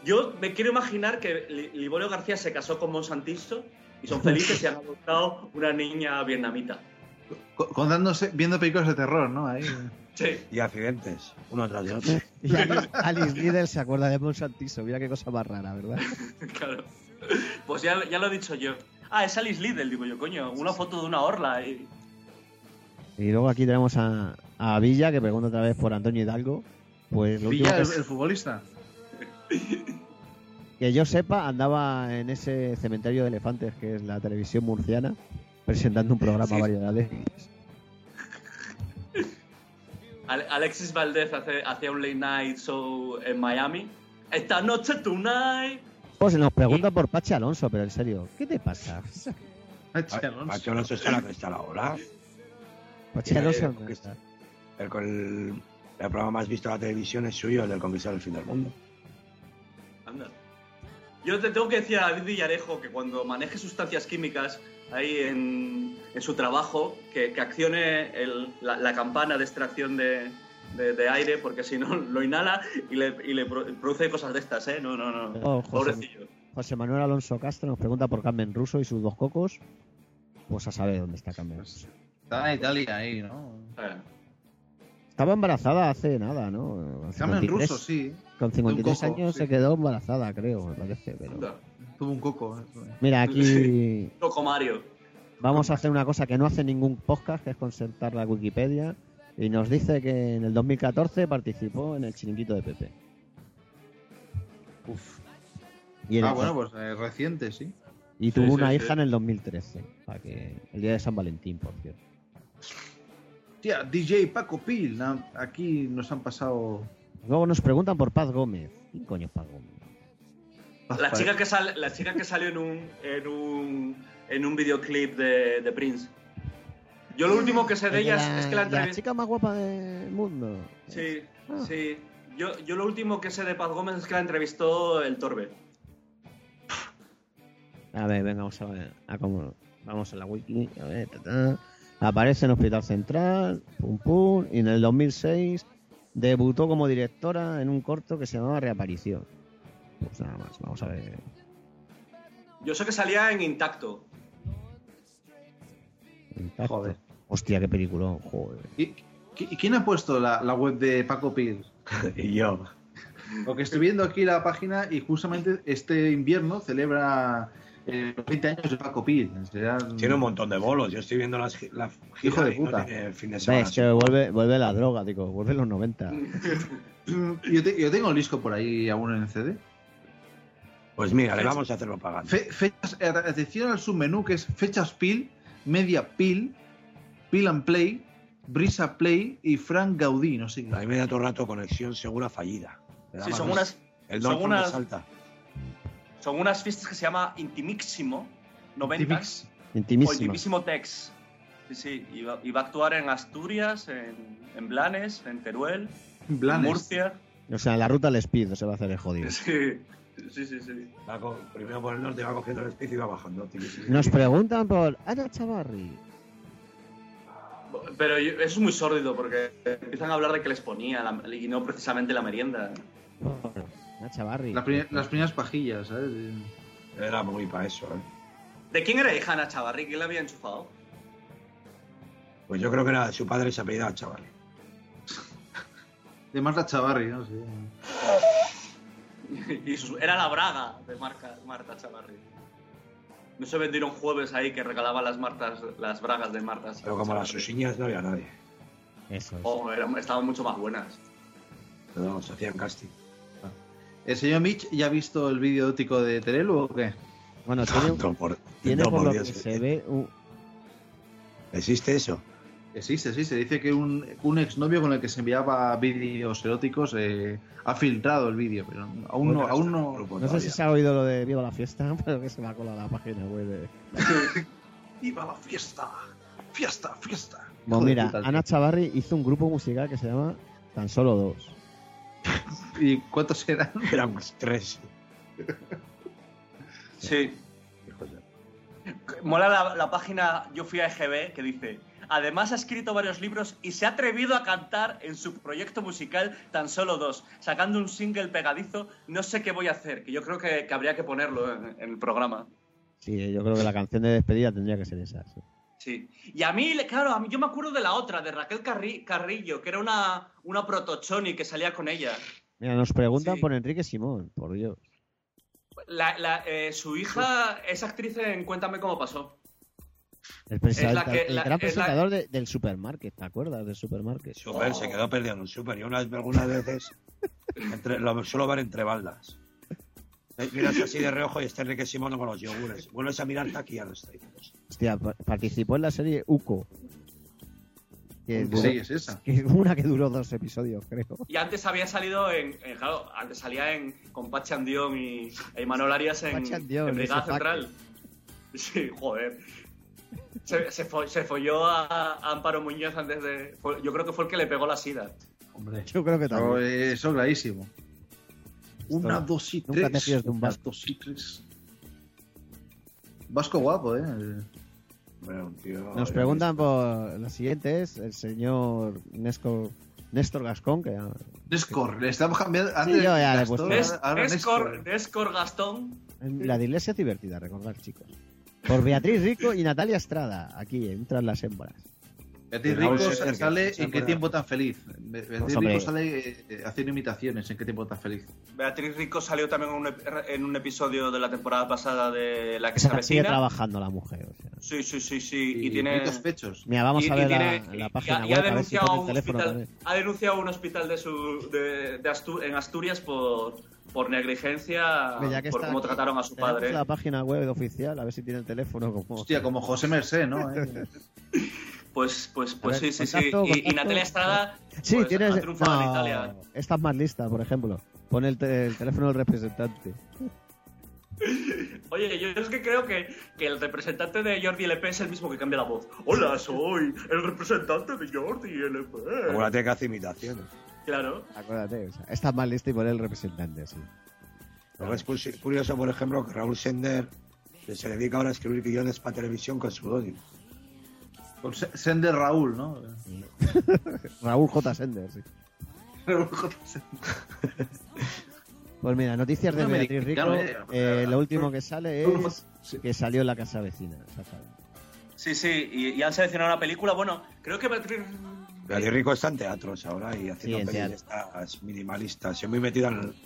Yo me quiero imaginar que Li- Liborio García se casó con Monsantiso y son felices y han adoptado una niña vietnamita. Co- Contándose, viendo películas de terror, ¿no? Ahí. Sí. Y accidentes, uno tras de otro. Y Alice, Alice Liddell se acuerda de Monsantiso. Mira qué cosa más rara, ¿verdad? Claro. Pues ya, ya lo he dicho yo. Ah, es Alice Liddell, digo yo, coño. Una foto de una orla. Y... Y luego aquí tenemos a, a Villa, que pregunta otra vez por Antonio Hidalgo. Pues lo último Villa, que, el, el futbolista. que yo sepa, andaba en ese cementerio de elefantes, que es la televisión murciana, presentando un programa Sí. variedades. Ale- Alexis Valdez hace, hacía un late night show en Miami. Esta noche, tonight. Pues nos pregunta por Pachi Alonso, pero en serio, ¿qué te pasa? Pachi Alonso. Pachi Alonso está en la que está ahora. Pachi Eh, Alonso, el, conquista- el, con el, el programa más visto de la televisión es suyo, el del Conquistar el Fin del Mundo. Anda. Yo te tengo que decir a David Villarejo que cuando maneje sustancias químicas ahí en, en su trabajo, que, que accione el- la, la campana de extracción de, de- de aire, porque si no lo inhala y le, y le pro- produce cosas de estas, ¿eh? No, no, no. Oh, José, Pobrecillo. José Manuel Alonso Castro nos pregunta por Carmen Russo y sus dos cocos. Pues a saber dónde está Carmen. Está en Italia ahí, ¿no? Eh. Estaba embarazada hace nada, ¿no? Carmen cincuenta y tres Russo, sí. Con cincuenta y tres De un coco, años sí. se quedó embarazada, creo, me parece. Pero... Anda. Tuvo un coco. ¿eh? Mira, aquí Loco Mario. vamos a hacer una cosa que no hace ningún podcast, que es consultar la Wikipedia. Y nos dice que en el dos mil catorce participó en el Chiringuito de Pepe. Uf. Y, en Ah, el- bueno, pues eh, reciente, sí. y tuvo Sí, una sí, hija sí. en el dos mil trece, para que el día de San Valentín, por cierto. Tía, D J Paco Pil. na- Aquí nos han pasado. Luego nos preguntan por Paz Gómez. ¿Quién coño es Paz Gómez? La chica que, sale, la chica que salió en un, en un, en un videoclip de, de Prince. Yo lo último que sé de El de ella la, es, es que la la entrevista... chica más guapa del mundo. Sí, Ah. sí. Yo, yo lo último que sé de Paz Gómez es que la entrevistó el Torbe. A ver, venga, vamos a ver. A cómo, vamos a la wiki. A ver, ta, ta. Aparece en Hospital Central, pum pum. Y en el dos mil seis debutó como directora en un corto que se llamaba Reaparición. Pues nada más, vamos a ver. Yo sé que salía en Intacto. Impacto. Joder. Hostia, qué peliculón, joder. ¿Y, y quién ha puesto la, la web de Paco Pil? Y yo. Porque estoy viendo aquí la página y justamente este invierno celebra eh, los veinte años de Paco Pil. Serán- Tiene un montón de bolos. Yo estoy viendo las, gi- la gira Hijo de y no puta. tiene el fin de Ves, semana. que vuelve, vuelve la droga, digo, vuelve los noventa. Yo, te- yo tengo el disco por ahí aún en el C D. Pues mira, le vamos a hacerlo pagando. Fe- fechas, eh, atención al submenú que es fechas Pil, Media Pil, Pil and Play, Brisa Play y Frank Gaudí, no sé qué. Ahí me da todo el rato conexión segura fallida. Le da Sí, más son res- unas, El son don unas- me salta. son unas fiestas que se llama Intimísimo noventa Intimix. o Intimísima. Intimísimo Tex. Sí, sí, y va, y va a actuar en Asturias, en, en Blanes, en Teruel, Blanes. en Murcia. O sea, en la ruta del Speed se va a hacer el jodido. Sí, sí, sí. sí. Va co- primero por el norte va cogiendo el especie y va bajando. Nos preguntan por Ana Chavarri. Pero yo- eso es muy sórdido porque empiezan a hablar de que les ponía la- y no precisamente la merienda. Ana Chavarri. La pri- las primeras pajillas, ¿sabes? Era muy para eso, ¿eh? ¿De quién era hija Ana Chavarri? ¿Quién la había enchufado? Pues yo creo que era su padre se apellidaba chaval. De Marta Chavarri, no sé. Y su- era la braga de Marca- Marta Chavarri. No se vendieron jueves ahí que regalaban las martas, las bragas de Marta Pero como las susiñas no había nadie. Eso es. Oh, eran- estaban mucho más buenas. Pero no, se hacían casting. ¿El señor Mitch ya ha visto el vídeo ético de Terelu o qué? Bueno, tiene, No, por, tiene no, por por lo Dios, que eh. se ve un, ¿Existe eso? Existe, sí, se dice que un, un exnovio con el que se enviaba vídeos eróticos eh, ha filtrado el vídeo, pero aún no, aún no. no sé si se ha oído lo de Viva la Fiesta, pero que se me ha colado la página web de... ¡Viva la fiesta! ¡Fiesta, fiesta! Bueno, Hijo de mira, puta, tío. Ana Chavarri hizo un grupo musical que se llama Tan Solo Dos. ¿Y cuántos eran? Éramos tres. Sí. Mola la, la página Yo fui a E G B que dice: Además ha escrito varios libros y se ha atrevido a cantar en su proyecto musical Tan Solo Dos, sacando un single pegadizo, No sé qué voy a hacer, que yo creo que, que habría que ponerlo en, en el programa. Sí, yo creo que la canción de despedida tendría que ser esa. Sí. Sí. Y a mí, claro, a mí yo me acuerdo de la otra, de Raquel Carri- Carrillo, que era una, una protochoni que salía con ella. Mira, nos preguntan Sí. por Enrique Simón, por Dios. La, la, eh, su hija es actriz en Cuéntame cómo pasó. El, presenta- la que- el la- gran es la- presentador de- del supermarket, ¿te acuerdas del supermarket? Super, Oh. se quedó perdido en un super. Y unas, algunas veces entre, lo suelo ver entre baldas. Eh, Miras así de reojo y está Enrique Simón con los yogures. Vuelves a mirar aquí y ya no está ahí. Hostia, pa- participó en la serie Uco. Que ¿Qué duró- serie es esa? que una que duró dos episodios, creo. Y antes había salido en, en- claro, antes salía en con Pachi Andión y e Imanol Arias en, Pachi Andión, en Brigada ese Central. Sí, joder. Se, se, fo- se folló a, a Amparo Muñoz antes de... fue- yo creo que fue el que le pegó la sida. Hombre, Yo creo que eso también. eso clarísimo. Una, no- dos y nunca te tres. fíes de un Una, vasco. dos y tres. Vasco guapo, ¿eh? Bueno, un tío- Nos preguntan por la siguiente es el señor Nesco, Néstor Gascón, que Nescor, le estamos cambiando. Sí, Antes yo ya le he Gastón, puesto. Nes- ahora Nescor, Nescor. Nescor Gastón. la de Iglesia es divertida, recordad, chicos. Por Beatriz Rico y Natalia Estrada, aquí entran las hembras. Beatriz Raúl Rico Sender, sale que se en Qué acuerda. tiempo tan feliz. Be- Beatriz Pues, hombre. Rico sale eh, haciendo imitaciones en Qué tiempo tan feliz. Beatriz Rico salió también en un, ep- en un episodio de la temporada pasada de La que O se sea, sigue avecina. trabajando la mujer. O sea. Sí, sí, sí, sí. Y, Y tiene... bonitos pechos. Mira, vamos y- a y ver tiene- la, la y- página y ha web, a ver si denunciado pone a el un teléfono hospital, también. ha denunciado a un hospital de su de, de Astu- en Asturias por, por negligencia, Ve, ya que por está cómo aquí, trataron a su tenemos padre. la página web oficial, a ver si tiene el teléfono como... Hostia, como José Mercé, ¿no? Eh, Pues, pues, pues A ver, sí, sí, contacto, sí. Y, y contacto. Natalia Estrada Sí, pues, tienes... ha triunfado en no, Italia. esta es más lista, por ejemplo. Pone el, te- el teléfono del representante. Oye, yo es que creo que, que el representante de Jordi L P es el mismo que cambia la voz. Hola, soy el representante de Jordi L P. Acuérdate que hace imitaciones. Claro. Acuérdate, o sea, esta es más lista y pone el representante, sí. Luego es cursi- curioso, por ejemplo, que Raúl Sender que se dedica ahora a escribir guiones para televisión con seudónimo. Con Se- Sender Raúl, ¿no? Raúl J. Sender, sí. Raúl J. Sender. Pues mira, noticias de Un Beatriz Rico. americano, eh, lo último que sale es que salió en La Casa Vecina. Exactamente. Sí, sí, y, y han seleccionado una película. Bueno, creo que Beatriz... Beatriz Rico está en teatros ahora y Sí, haciendo en pelis estas minimalistas. Soy muy metida en el...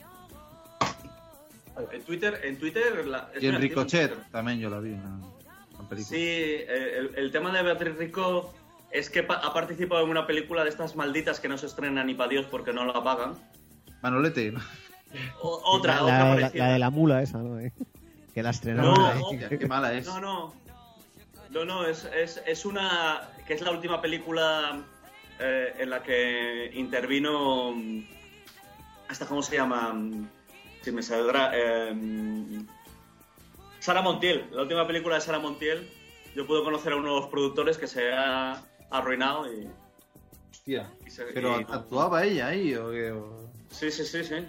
En Twitter, en Twitter... La, Y en espera, Ricochet Twitter. también yo la vi. Una, una película. Sí, eh, el, el tema de Beatriz Rico es que pa- ha participado en una película de estas malditas que no se estrenan ni para Dios porque no la pagan. Manolete, ¿no? O- otra, la, otra la- parecida. la de la mula esa, ¿no? Eh, Que la estrenaron No, ahí. no. Qué mala es. No, no. No, no, es, es, es una... que es la última película eh, en la que intervino... mm, ¿Hasta cómo se llama? Mm, Si me saldrá... eh, Sara Montiel. La última película de Sara Montiel. Yo pude conocer a uno de los productores que se ha arruinado y... Hostia. y se- Pero y no. actuaba ella ahí o qué? O- Sí, sí, sí, sí.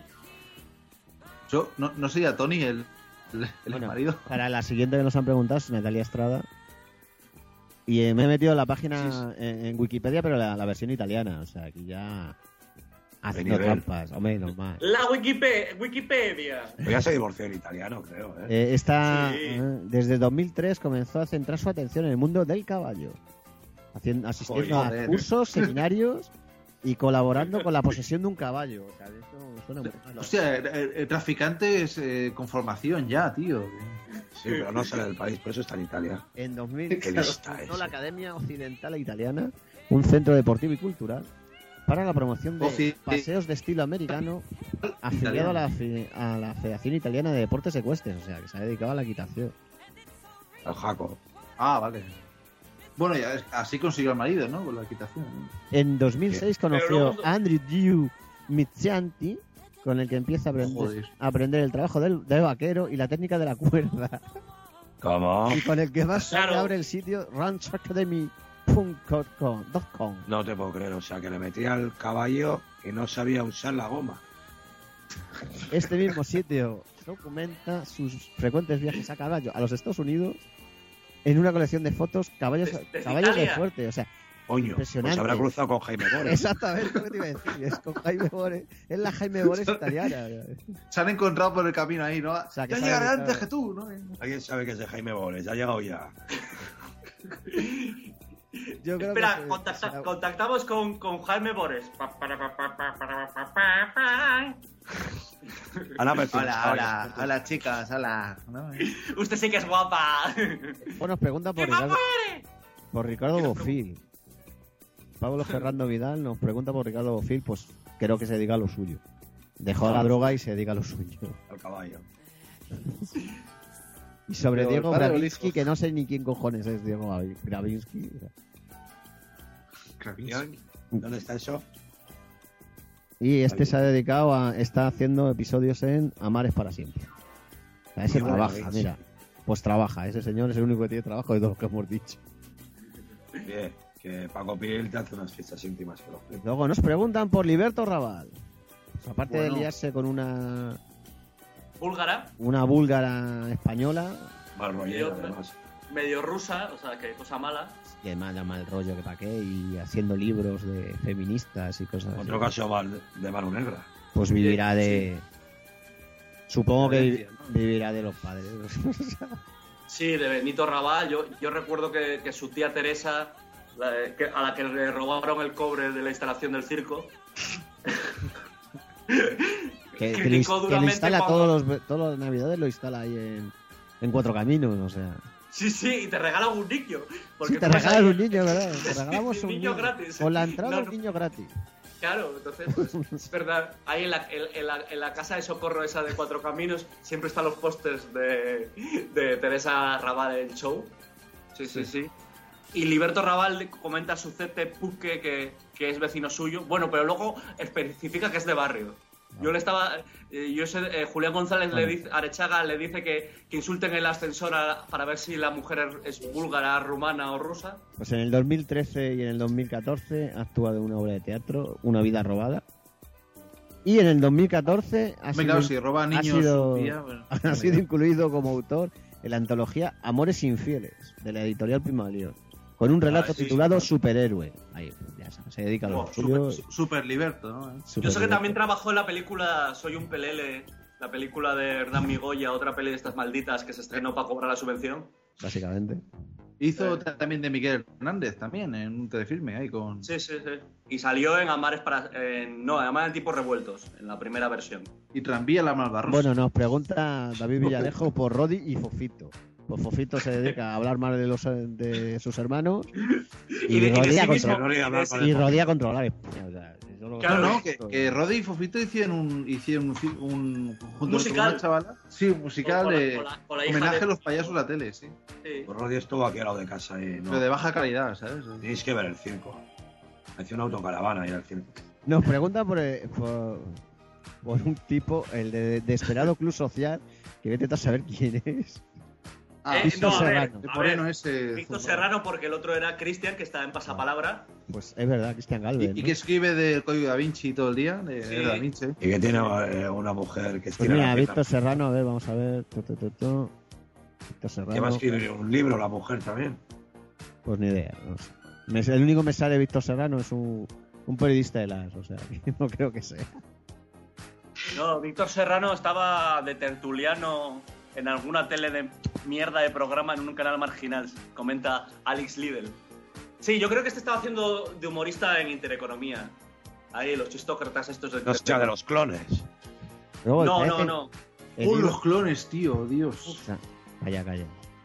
Yo no, no sería Tony el, el, el Bueno, marido. para la siguiente que nos han preguntado es Natalia Estrada. Y eh, me he metido en la página en, en Wikipedia, pero la, la versión italiana. O sea, aquí ya haciendo nivel. trampas. Hombre, normal. La Wikipe- Wikipedia. Pues ya se divorció en italiano, creo. ¿eh? Eh, esta, Sí. eh, desde dos mil tres comenzó a centrar su atención en el mundo del caballo, haciendo, asistiendo Joder. a cursos, seminarios y colaborando con la posesión de un caballo. O sea, eso suena muy malo. Hostia, el, el- el traficante es eh, con formación ya, tío. Sí, pero no sale del país, por eso está en Italia. En dos mil Qué lista fundó es. la Academia Occidental Italiana, un centro deportivo y cultural para la promoción de Occi- paseos de estilo americano, afiliado a la, fi- a la Federación Italiana de Deportes Ecuestres, o sea, que se ha dedicado a la equitación. El Jaco. Ah, vale. Bueno, ya es- así consiguió el marido, ¿no? Con la equitación. ¿no? En dos mil seis Pero conoció luego- a Andrew Diu Mizzianti, con el que empieza a aprender, Joder. a aprender el trabajo del, del vaquero y la técnica de la cuerda, ¿Cómo? y con el que más tarde Claro. abre el sitio ranch academy punto com. No te puedo creer, o sea, que le metía al caballo y no sabía usar la goma. Este mismo sitio documenta sus frecuentes viajes a caballo a los Estados Unidos en una colección de fotos caballos, Desde caballos de Italia. fuerte. O sea, Coño, Impresionante. pues habrá cruzado con Jaime Bores. Exactamente lo que te iba a decir. Es con Jaime Bores. Es la Jaime Bores italiana. Se han encontrado por el camino ahí, ¿no? O sea, que ya sabe llegaré que antes sabe. que tú, ¿no? Alguien sabe que es de Jaime Bores, ya ha llegado ya. Yo creo Espera, que se- contacta- será- contactamos con, con Jaime Bores. Pa, para, pa, pa, pa, para, pa, pa, pa. Ana Perfil, Hola, vaya. hola, hola chicas, hola. ¿no? Usted sí que es guapa. Bueno, nos pregunta por ¡Qué guapo Ricardo, eres! por Ricardo Bofill. Pablo Ferrando Vidal nos pregunta por Ricardo Bofill, pues creo que se dedica a lo suyo. Dejó la droga y se dedica a lo suyo. Al caballo. Y sobre Pero Diego el padre o el Gravinsky, hijo. que no sé ni quién cojones es Diego Gravinsky. Kravinsky. ¿Dónde está eso? Y este se ha dedicado a... Está haciendo episodios en Amar es para siempre. O sea, ese Diego trabaja, Gravinsky. mira. Pues trabaja. Ese señor es el único que tiene trabajo de todos los que hemos dicho. Bien, que Paco Pil te hace unas fiestas íntimas. Pero... Luego nos preguntan por Liberto Raval. Pues aparte Bueno. de liarse con una... Búlgara, Una búlgara española. Mal y rollero, otra además. medio rusa, o sea, que cosa mala. Y además da mal rollo que pa' qué. Y haciendo libros de feministas y cosas así. Otro caso mal de mano negra. Pues vivirá de... Supongo que Violencia, vi- vivirá de los padres. Sí, de Benito Raval. Yo, yo recuerdo que, que su tía Teresa, la- que- a la que le robaron el cobre de la instalación del circo, que, que, lo, criticó ins- que lo duramente instala cuando- todos los, todas las navidades, lo instala ahí en, en Cuatro Caminos, o sea. Sí, sí, y te regalan un niño. Porque Sí, te tú vas regalan ahí- un niño, ¿verdad? Te regalamos un niño niño. gratis. Con la entrada No, un no. niño gratis. Claro, entonces, pues, es verdad. Ahí en la, en, en la, en la casa de socorro esa de Cuatro Caminos siempre están los pósters de, de Teresa Raval en show. Sí, sí, sí. Y Liberto Raval comenta a su C T Puque que, que es vecino suyo. Bueno, pero luego especifica que es de barrio. Yo le estaba... eh, yo sé, eh, Julián González le dice, Arechaga le dice que, que insulten el ascensor a- para ver si la mujer es búlgara, rumana o rusa. Pues en el dos mil trece y en el dos mil catorce actúa de una obra de teatro, Una vida robada. Y en el dos mil catorce ha Hombre, sido, claro, si roba ha niños sido- un día, bueno, ha sido incluido como autor en la antología Amores infieles, de la editorial Pimalión, con un relato Ah, sí, titulado sí. Superhéroe. Ahí, pues, ya sabes, se dedica a lo Oh, suyo. super, super liberto, ¿no? Yo sé que Superhéroe. también trabajó en la película Soy un pelele, la película de Hernán Migoya, otra peli de estas malditas que se estrenó para cobrar la subvención. Básicamente. Hizo Eh. también de Miguel Hernández, también, en un telefilme ahí con... Sí, sí, sí. Y salió en Amares para... en- no, en Amares en tipos revueltos, en la primera versión. Y Tranvía la Malvarrosa. Bueno, nos pregunta David Villarejo por Rodi y Fofito. Pues Fofito se dedica a hablar mal de, los, de sus hermanos y, Y de- y de Rodí sí a mismo, controlar, y de sí- y Rodí a controlar España. O sea, eso lo- Claro, no, no, no, que, que Roddy y Fofito hicieron un, hicieron un, fi- un junto musical. con una chavala, sí, un musical Con la- de con la- con la hija homenaje de- a los payasos de la tele, sí, Sí. Pues Roddy estuvo aquí al lado de casa y no. pero de baja calidad, ¿sabes? Tenéis que ver el circo. Hacía una autocaravana ahí al circo. Nos pregunta por, eh, por, por un tipo, el de Desesperado Club Social, que vete a saber quién es. Ah, Eh, Víctor no, a ver, Serrano. de a Moreno ver, ese. Víctor zumbao. Serrano, porque el otro era Cristian, que está en Pasapalabra. Pues es verdad, Cristian Galvez. Y, y ¿no? que escribe del Código Da Vinci todo el día, de, Sí. de Da Vinci. Y que tiene eh, una mujer que Pues estira mira, la Víctor pierna. Serrano, a ver, vamos a ver. Tu, tu, tu, tu. Víctor Que va a Serrano. escribir un libro la mujer también. Pues ni idea. No sé. Me- el único que me sale Víctor Serrano es un, un periodista de las, o sea, que no creo que sea. No, Víctor Serrano estaba de tertuliano en alguna tele de mierda de programa en un canal marginal, comenta Alex Lidl. Sí, yo creo que este estaba haciendo de humorista en Intereconomía. Ahí, los chistócratas estos de... No sea de los clones. Luego, No, el no, Pepe- no. el ¡Oh, libro- los clones, tío! Dios. Ah, Calla, calla.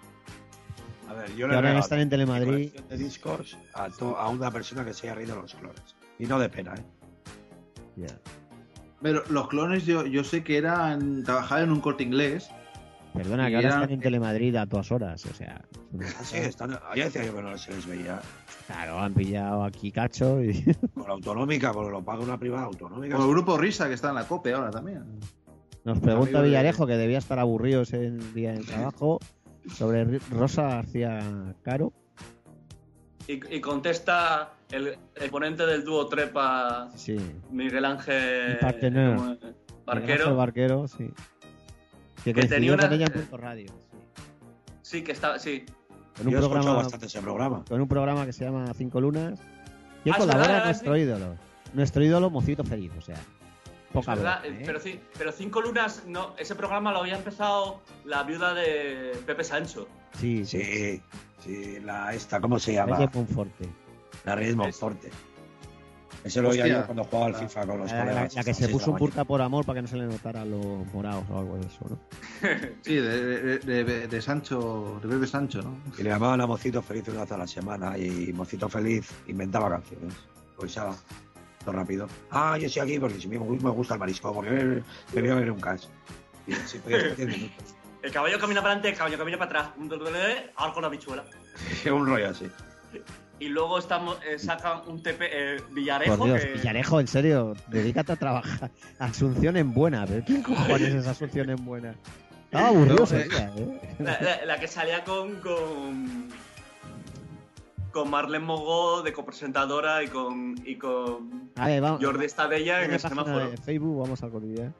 A ver, yo Que le ahora regalo están en Telemadrid. mi colección de discos a, to- a una persona que se haya reído de los clones. Y no de pena, ¿eh? Ya. Pero los clones yo, yo sé que eran trabajaban en un Corte Inglés. Perdona, Y que ahora eran- están en Telemadrid a todas horas, o sea. Ah, sí, están, ya decía yo que no se les veía. Claro, han pillado aquí cacho y. Con la autonómica, porque lo paga una privada autonómica. Como el grupo Risa, que está en la COPE ahora también. Nos pregunta Amigo de- Villarejo, que debía estar aburrido ese día del trabajo, sobre Ri- Rosa García Caro. Y, y contesta el, el ponente del dúo Trepa, Sí. Miguel Ángel... Partener. ¿cómo es? Miguel Barquero. Ángel Barquero, sí. Que Que tenía coincidió una- con ella en Punto Radio. Sí. Sí, que estaba... Sí. Con un Yo he escuchado programa, bastante ese programa. con un programa que se llama Cinco Lunas. Y Ah, es colabora verdad, nuestro sí. ídolo. Nuestro ídolo Mocito Feliz, o sea. Poca Es verdad, broma, ¿eh? pero, sí, pero Cinco Lunas, no, ese programa lo había empezado la viuda de Pepe Sancho. Sí, Sí, sí, la esta, ¿cómo se llama? Reyes Monforte. La Reyes Monforte. Ese lo oía Hostia. yo cuando jugaba al FIFA con los La, la- colegas. la que hasta se las seis puso de un la burka por amor para que no se le notara los morados o algo de eso, ¿no? Sí, de, de, de- de Sancho, de Pepe Sancho, ¿no? mañana. Y le llamaban a Mocito Feliz una vez a la semana y Mocito Feliz inventaba canciones. Pues ya, todo rápido. Ah, yo estoy aquí porque si me me gusta el marisco, porque me, me voy a ver un cash. Y sí, podía estar diez minutos. El caballo camina para adelante, el caballo camina para atrás. Un doble, ahora con la bichuela. Un rollo así. Y luego estamos, eh, sacan un T P eh, Villarejo. Por Dios, que... Villarejo, en serio, dedícate a trabajar. Asunción en buena, pero ¿quién cojones es Asunción en buena? Estaba aburrido No, ese eh. día, ¿eh? La, la- la que salía con, con. Con Marlene Mogó de copresentadora y con. Y con A ver, vamos. Jordi Estadella en Tiene el página semáforo. de Facebook, vamos a cotillear.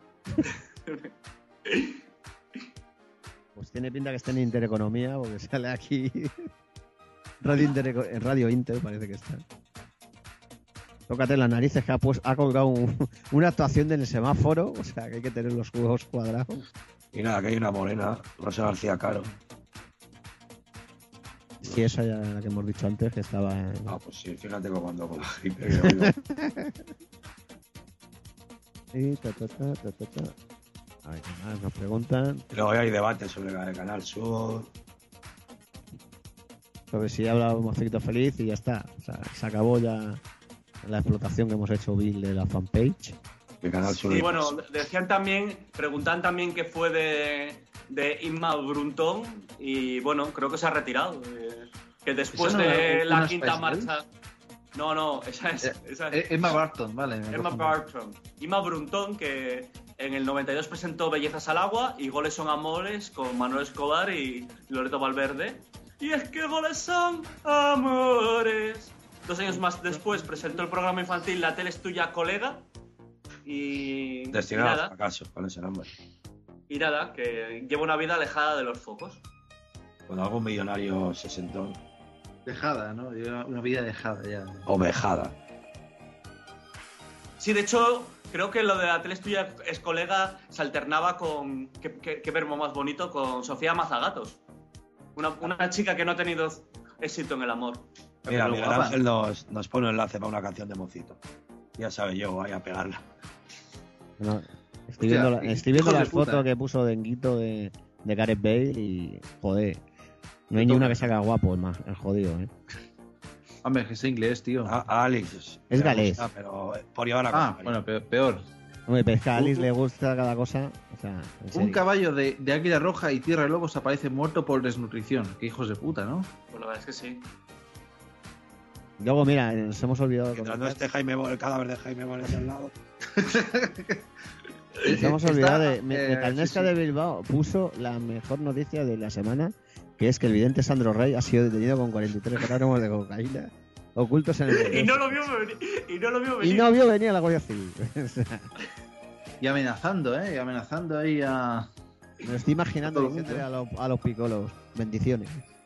Pues tiene pinta que esté en Intereconomía, porque sale aquí. Radio Inter, en Radio Inter parece que está. Tócate las narices que ha, pues, ha colgado un- una actuación en el semáforo, o sea que hay que tener los juegos cuadrados. Y nada, que hay una morena, Rosa García Caro. Y esa ya la que hemos dicho antes, que estaba en... Ah, pues sí, fíjate cómo ando con la gripe. que oigo. Y ta, ta, ta, ta, ta, ta. A ver, ¿qué más nos preguntan? Y luego hay debate sobre el Canal Sur. Sobre si habla Mocito Feliz y ya está. O sea, se acabó ya la explotación que hemos hecho Bill de la fanpage. El Canal Sur. Y bueno, decían también, preguntan también qué fue de, de Inma Bruntón y bueno, creo que se ha retirado. eh, que después ¿Esa no de era la una quinta Spice marcha... No, no, esa es... Eh, esa eh, es Emma Barton, vale. me Emma cojo. Barton. Inma Bruntón, que en el noventa y dos presentó Bellezas al agua y Goles son amores con Manuel Escobar y Loreto Valverde. Y es que goles son amores. Dos años más después presentó el programa infantil La tele es tuya, colega. Y, Destinado y al nada, fracaso con ese nombre. y nada, que lleva una vida alejada de los focos. Cuando algún millonario se sentó. Dejada, ¿no? Lleva una vida dejada ya. Ovejada. Sí, de hecho, creo que lo de La tele es tuya es colega se alternaba con, qué, qué- qué verbo más bonito, con Sofía Mazagatos. Una, una chica que no ha tenido éxito en el amor. Mira, Pero Miguel guapa. Ángel nos, nos pone un enlace para una canción de Mocito. Ya sabe yo, vaya a pegarla. Bueno, estoy Hostia, viendo, la- estoy viendo hijos de las puta. fotos que puso Denguito de, de Gareth Bale y, joder, no hay ni una que salga guapo, el, más, el jodido, ¿eh? Hombre, que es inglés, tío. A, a Alex. Es le galés. gusta, pero por llevar la Ah, cosa. bueno, peor. peor. Hombre, pero es que a Alice Un- le gusta cada cosa, o sea, en serio. Un caballo de, de águila roja y tierra de lobos aparece muerto por desnutrición. Qué hijos de puta, ¿no? Pues la verdad es que sí. Luego, mira, nos hemos olvidado de Mientras no comentar, esté Jaime Bo- el cadáver de Jaime Bonet al lado. nos hemos Está, olvidado de Me- eh, Metalnesca sí, sí. de Bilbao puso la mejor noticia de la semana, que es que el vidente Sandro Rey ha sido detenido con cuarenta y tres gramos de cocaína ocultos en el Y no lo vio venir. Y no lo vio venir. y no vio venir a la Guardia Civil. O sea, Y amenazando, ¿eh? Y amenazando ahí a... me lo estoy imaginando Todo el diciéndole mundo. a los, a los picolos, bendiciones.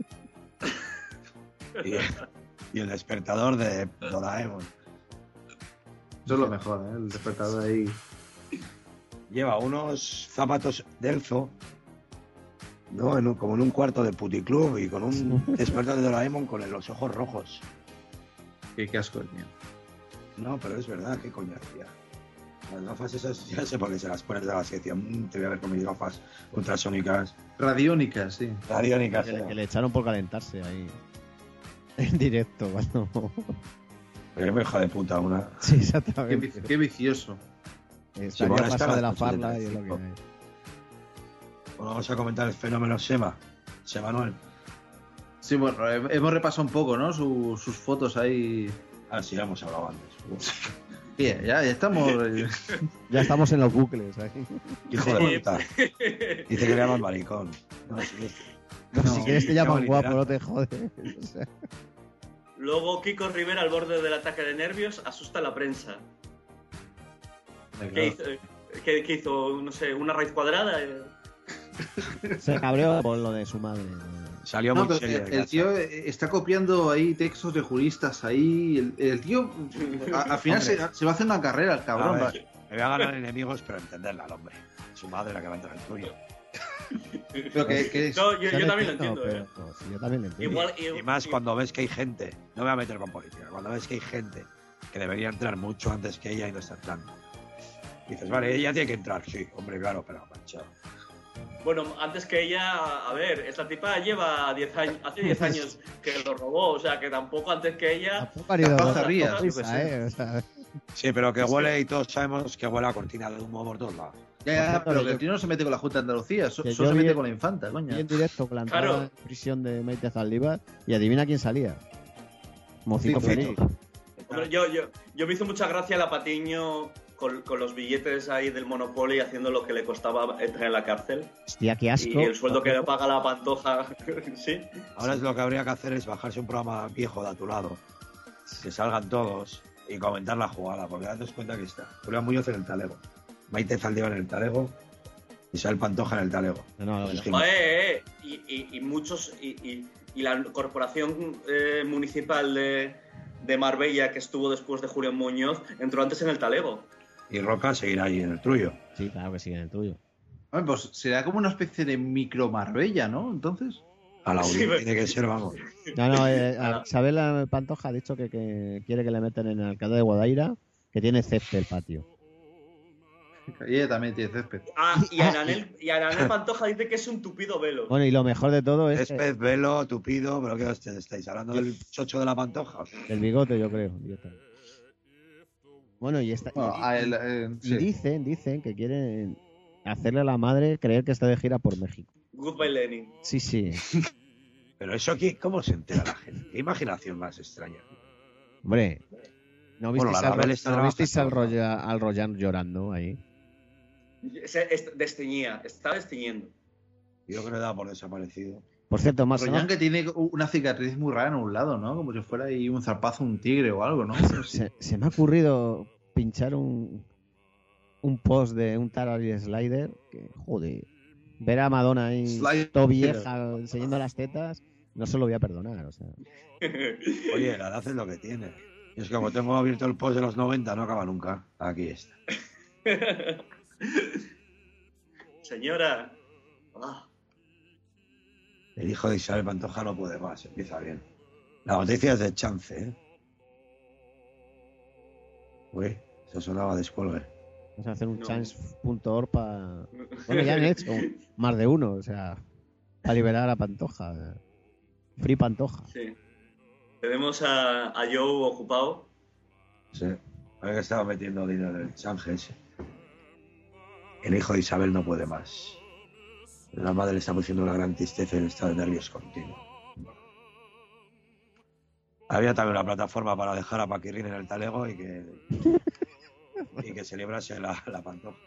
Y, y el despertador de Doraemon. Eso es lo mejor, ¿eh? El despertador ahí. Lleva unos zapatos Delzo, ¿no? En un- como en un cuarto de puticlub y con un despertador de Doraemon con los ojos rojos. Qué, qué asco el mío. No, pero es verdad, qué coño hacía. Las gafas esas, ya sé por qué se las pones de la sección. Mm, te voy a ver con mis gafas ultrasónicas, Radiónica, sí. radiónicas. Que, le- eh. que le echaron por calentarse ahí. En directo, cuando. Pero qué hija de puta una. Sí, Qué, exactamente. vi- qué vicioso. Estaría bueno, pasado está de la la farla y es lo que ochenta y cinco. hay. Bueno, vamos a comentar el fenómeno Sema. Semanuel. Sí, bueno, he- hemos repasado un poco, ¿no? Su- sus fotos ahí. Ah, sí, ya hemos hablado antes. Bien, ya, ya estamos. eh, Ya estamos en los bucles ahí. Hijo de puta. Dice que le llaman maricón. No, sí. No, No, si quieres te llaman llamo guapo, literal. no te jodes. O sea, Luego Kiko Rivera al borde del ataque de nervios asusta a la prensa. ¿Qué hizo? ¿Qué, qué hizo? No sé, una raíz cuadrada. eh. se cabreó por lo de su madre. Salió No, muy pero serio. el, de el casa. tío está copiando ahí textos de juristas ahí. El, el tío, a- al final se, Hombre. se va a hacer una carrera, el A cabrón. ver, me voy a ganar enemigos, pero entenderla al hombre. Su madre la que va a entrar el tuyo. Pero que, que es- No, yo, Yo yo lo también lo entiendo, entiendo, pero- ¿eh? no, sí, yo también lo entiendo. Igual, y- Y más cuando ves que hay gente, no me voy a meter con política, cuando ves que hay gente que debería entrar mucho antes que ella y no está entrando. Dices, vale, ella tiene que entrar, sí, hombre, claro, pero manchado. Bueno, antes que ella, a ver, esta tipa lleva diez años, hace diez años que lo robó, o sea, que tampoco antes que ella... Tampoco han ido Capaz dos- rías, dos yo qué risas, sé. ¿eh? O sea, Sí, pero que Es huele que- y todos sabemos que huele a cortina de humo por todos lados. Ya, ya, Por pero cierto, que el yo- tío no se mete con la Junta de Andalucía, so- que solo yo se vi- mete con la infanta, vi coña. en directo plantada Claro. en prisión de Maite Zaldívar y adivina quién salía. Mocito Sí, feliz. Hombre, yo, yo, yo me hizo mucha gracia la Patiño con, con los billetes ahí del Monopoly haciendo lo que le costaba entrar en la cárcel. Hostia, qué asco. Y el sueldo que le paga la Pantoja, sí. Ahora es lo que habría que hacer es bajarse un programa viejo de a tu lado, que salgan todos y comentar la jugada, porque date cuenta que está Julián Muñoz en el talego, Maite Zaldívar en el talego, Isabel Pantoja en el talego. No, no, no, Es que- Eh, eh, y, y, y muchos, y, y, y la corporación eh, municipal de, de Marbella que estuvo después de Julián Muñoz entró antes en el talego. Y Roca seguirá ahí en el Trullo. Sí, claro que sí, en el tuyo. Hombre, pues será como una especie de micro Marbella, ¿no? Entonces. A la Sí, U pero- tiene que ser, vamos. No, no, eh, Ah. Isabel Pantoja ha dicho que, que quiere que le metan en el alcalde de Guadaira, que tiene césped el patio. Y ella también tiene césped. Ah, y Ah, Ananel, y Ananel Pantoja dice que es un tupido velo. Bueno, y lo mejor de todo es Es pez, velo, tupido, pero ¿qué os estáis hablando del chocho de la Pantoja? el bigote, yo creo. idiota. Bueno, y, esta, y- Bueno, a él, eh, y sí. dicen, dicen que quieren hacerle a la madre creer que está de gira por México. Goodbye Lenin. Sí, sí. Pero eso aquí, ¿cómo se entera la gente? ¿Qué imaginación más extraña? Hombre, ¿no Bueno, visteis, la al, Rabel Ro- está ¿no visteis al, trabajando. Roya- al Royan llorando ahí? Se est- desteñía, está desteñiendo. Yo creo que da por desaparecido. Por cierto, más Royan que tiene una cicatriz muy rara en un lado, ¿no? Como si fuera ahí un zarpazo, un tigre o algo, ¿no? se, se me ha ocurrido pinchar un, un post de un tal Ari Slider que, joder, ver a Madonna ahí Slider. todo vieja enseñando las tetas, no se lo voy a perdonar, o sea. Oye, la edad es lo que tiene. Y es que como tengo abierto el post de los noventa, no acaba nunca. Aquí está. Señora. Ah, El hijo de Isabel Pantoja no puede más, empieza bien. La noticia es de chance, ¿eh? Uy, eso sonaba de descuelgue. Vamos a hacer un No. chance punto org para... Bueno, ya han hecho más de uno, o sea, para liberar a Pantoja. Free Pantoja. sí. Tenemos a, a Joe ocupado. Sí. A ver que estaba metiendo dinero en el chanje ese. El hijo de Isabel no puede más. La madre le está produciendo una gran tristeza y el estado de nervios continuo. Había también una plataforma para dejar a Paquirrín en el talego y que, y que se librase la, la Pantoja.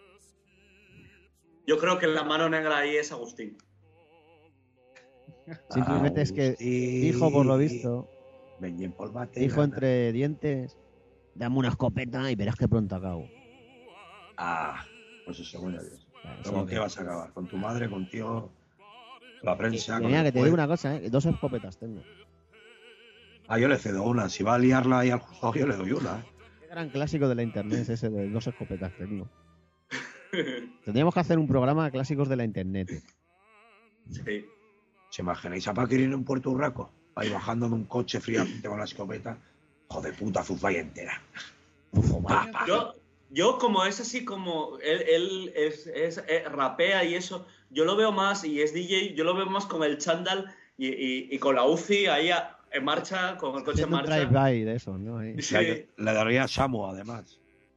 Yo creo que la mano negra ahí es Agustín. Simplemente es que Agustín. dijo, por lo visto, Benjen Polmate, dijo gana. entre dientes, dame una escopeta y verás que pronto acabo. Ah, pues eso, bueno, Dios. Claro, ¿Pero ¿Con sí, qué vas a acabar? ¿Con tu madre, contigo, con la prensa? que- con Mira, el que te juez? digo una cosa, ¿eh? Dos escopetas tengo. Ah, yo le cedo una. Si va a liarla ahí al juzgado, yo le doy una. ¿eh? Qué gran clásico de la internet es ese de dos escopetas tengo. Tendríamos que hacer un programa de clásicos de la internet. Sí. ¿Se imagináis a Paquirrín en Puerto Urraco? Ahí bajando de un coche fríamente con la escopeta. Joder puta, Zuzbay entera. Pa, pa. Yo, yo como es así como él, él es, es- eh, rapea y eso, yo lo veo más, y es D J, yo lo veo más con el chándal y, y, y con la U C I ahí a- en marcha, con el coche en Haciendo un marcha. drive-by de eso, ¿no? Ahí. Sí. Le, le daría a Samu, además.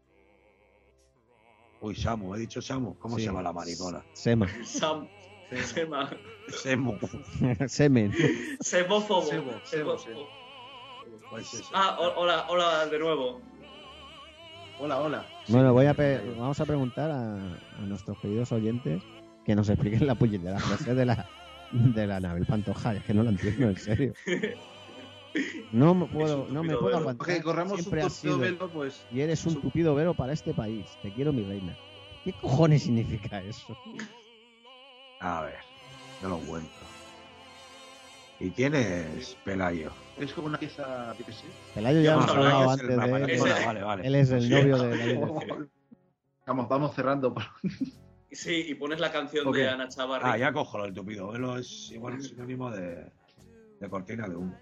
Uy, Samu, he dicho Samu. ¿Cómo Sí. se llama la maricona? Sema. Sam, Sema, Semu. Semen. semófobo. Sebo, sebo, Semófobo. Pues eso. Ah, ho- hola, hola de nuevo. Hola, hola. Bueno, voy a pe- vamos a preguntar a, a nuestros queridos oyentes que nos expliquen la puñetera frase de la de la Anabel Pantoja. Es que no la entiendo, en serio. No me puedo, Es un no me tupido puedo velo. aguantar. Que corramos un Siempre has tupido sido velo, pues. y eres un tupido vero para este país. Te quiero, mi reina. ¿Qué cojones significa eso? A ver, no lo encuentro. ¿Y quién es Pelayo? Es como una pieza, yo qué sé. Pelayo ya hemos No, hablado Pelayo es antes el de él. Ese- vale, vale. Él es el Sí. novio de David. Vamos, vamos cerrando. por- Sí, y pones la canción Ok. de Ana Chavarri. Ah, ya cojo el tupido velo, es igual un sinónimo de, de cortina de humo.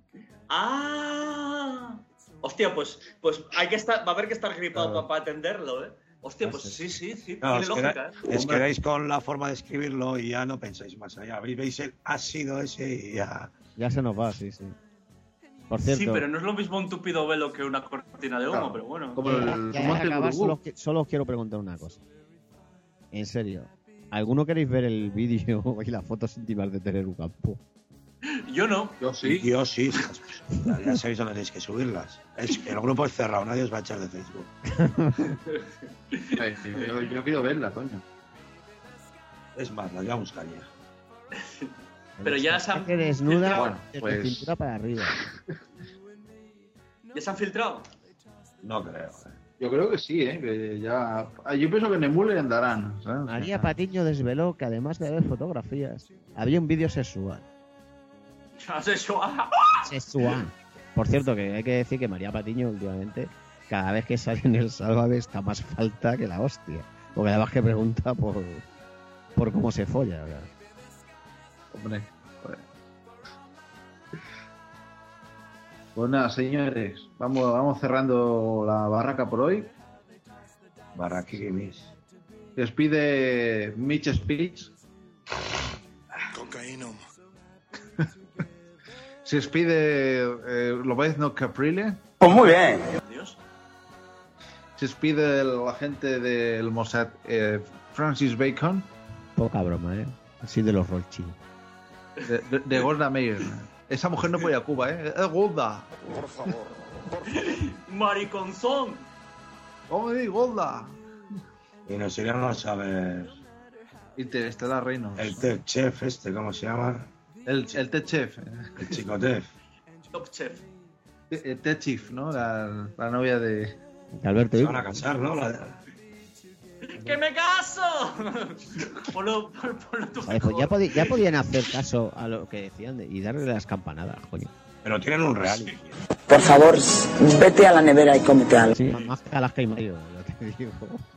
¡Ah! Hostia, pues, pues hay que estar, va a haber que estar gripado Claro. para atenderlo, ¿eh? Hostia, Ah, pues sí, sí, sí, sí, No, tiene os, lógica, queda- ¿eh? os quedáis con la forma de escribirlo y ya no pensáis más allá. Veis, veis el ha sido ese y ya. Ya se nos va, sí, sí. Por cierto, Sí, pero no es lo mismo un tupido velo que una cortina de humo, Claro. pero bueno. Como ya- el ya como para el acabar, Gurugú. solo, os qui- solo os quiero preguntar una cosa. En serio, ¿alguno queréis ver el vídeo y las fotos íntimas de Tereru Campo? Yo no. Yo sí. Yo sí. Ya, ya sabéis dónde tenéis que subirlas. Es, el grupo es cerrado, nadie os va a echar de Facebook. Eh, Yo, yo quiero verla, coño. Es más, las voy a buscar ya. Pero ya se han, Que desnuda Bueno, desde pues- cintura para arriba. ya se han filtrado. No creo. eh. Yo creo que sí, ¿eh? Que ya... ah, Yo pienso que en Emule andarán, ¿sabes? María Patiño desveló que además de haber fotografías, había un vídeo sexual. Ya se sexual. Sexual. Por cierto, que hay que decir que María Patiño últimamente, cada vez que sale en el Sálvame, está más falta que la hostia. Porque además que pregunta por, por cómo se folla. ¿Verdad? Hombre, joder. Pues nada, señores, vamos, vamos cerrando la barraca por hoy. Barraquimis. Despide Mitch Speech. Cocaíno. Se despide eh, Lobezno Caprile. Pues muy bien. Dios. Se despide el agente del Mossad eh, Francis Bacon. Poca broma, ¿eh? Así de los Rolchi. De, de, de Golda Meir. Esa mujer no fue a Cuba, ¿eh? Es Golda. Por favor. Mariconzón. ¿Cómo digo, Golda? Y nos irán a saber Interestelar Reynolds. el Tech Chef este, ¿cómo se llama? El, el Tech Chef. El Chico Tef. Top chef. El Tech Chief, ¿no? La, la novia de... Alberto, Se ¿eh? van a casar, ¿no? La- ¡Que me caso! ponlo, pon- ponlo tú Joder, pues mejor. ya, podi- ya podían hacer caso a lo que decían de- y darle las campanadas, coño. Pero tienen un reality. Por favor, vete a la nevera y cómete algo. Sí, más que Alaska y Mario, ya te digo.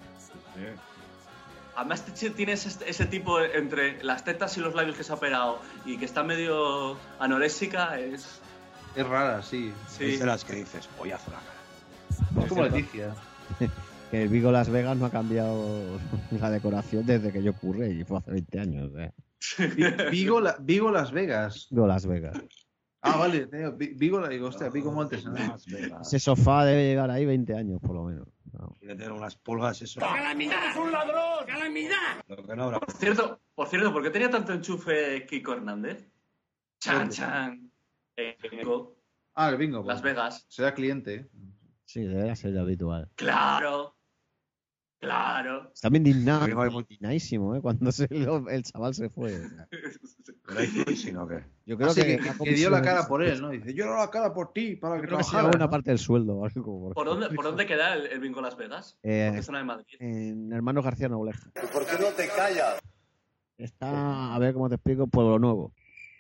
Además t- tienes este- ese tipo entre las tetas y los labios que se ha operado y que está medio anoréxica, es... Es rara, sí. Sí. Es de las que dices, pollazo la cara. Es como Leticia. Que el Vigo Las Vegas no ha cambiado la decoración desde que yo ocurre y fue hace veinte años. ¿eh? Vi- Vigo, la- Vigo Las Vegas. Vigo Las Vegas. Ah, vale, tío, Vi- Vigo, la- digo, hostia, Vigo Montes. ¿no? Las Vegas. Ese sofá debe llevar ahí veinte años, por lo menos. No. Quiere tener unas pulgas, eso. ¡Calamidad! ¡Es un ladrón! ¡Calamidad! Lo que no habrá. Por cierto, por cierto, ¿por qué tenía tanto enchufe Kiko Hernández? Chan, chan. Eh, Bingo, Ah, el bingo. Las pues. Vegas. Será cliente. ¿eh? Sí, debe ser lo habitual. Claro. Claro. Está bien indignado, Vigo hay mu- indignadísimo, ¿eh? Cuando se lo- el chaval se fue. O sea, Pero hay fluid, sino que. yo creo Así que, que, la que dio la comisión- cara por él, ¿no? Dice, yo no la cara por ti, para que Creo que se trabajara. lleva una ¿no? parte del sueldo o algo. porque- ¿Por dónde, ¿Por dónde queda el, el Bingo Las Vegas? Eh, ¿En qué zona de Madrid? En Hermanos García Nobleja. ¿Por qué no te callas? Está, a ver cómo te explico, Pueblo Nuevo.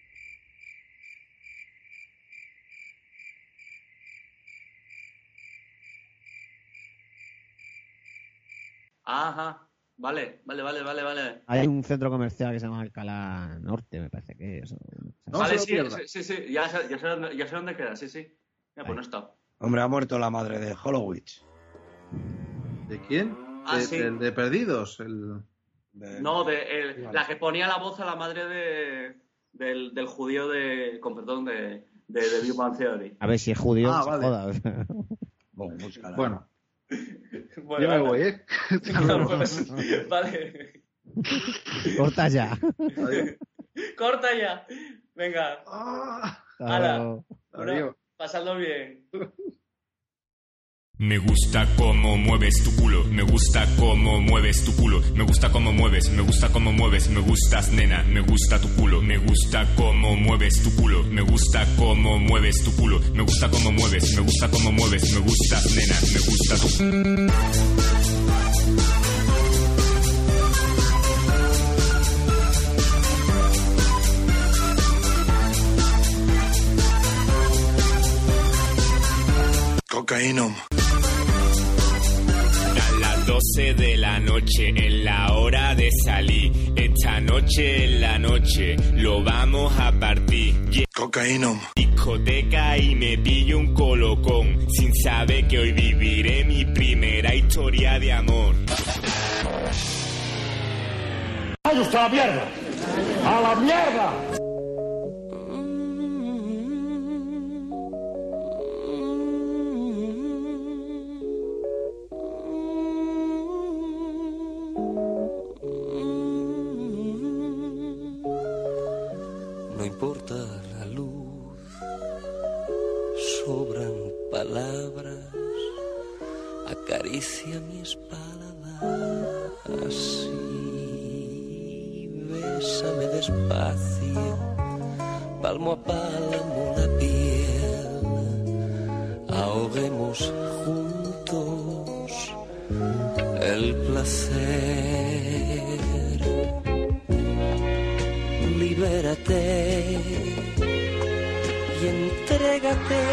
Ajá. Vale, vale, vale, vale, vale. Hay un centro comercial que se llama Alcalá Norte, me parece que es. o- No vale, se lo sí, pierda. sí, sí, sí, ya, sé- ya, sé dónde, ya sé dónde queda, sí, sí. Ya, pues no está. Hombre, ha muerto la madre de Hollowitz. ¿De quién? Ah, de, sí. de- de Perdidos. El... De- No, de el- la que ponía la voz a la madre de, del, del judío de. Con perdón, de, de, de Big Bang Theory. A ver si es judío, Ah, se vale. joda. o sea. Bueno, búscala. Bueno, Bueno, yo me vale. voy, ¿eh? Bueno, pues, vale. Corta ya. Adiós. Corta ya. Venga, Ah, Ala. Claro. adiós. pasadlo bien. Me gusta cómo mueves tu culo, me gusta cómo mueves tu culo, me gusta cómo mueves, me gusta cómo mueves, me gustas nena, me gusta tu culo, me gusta cómo mueves tu culo, me gusta cómo mueves tu culo, me gusta cómo mueves, me gusta cómo mueves, me gustas nena, me gusta tu Cocaína. A las doce de la noche es la hora de salir. Esta noche es la noche, lo vamos a partir. Yeah. Cocaína. Discoteca y me pillo un colocón, sin saber que hoy viviré mi primera historia de amor. ¡Ay, usted a la mierda! ¡A la mierda! No importa la luz, sobran palabras, acaricia mi espalda así, bésame despacio, palmo a palmo la piel, ahoguemos juntos el placer. Libérate y entrégate,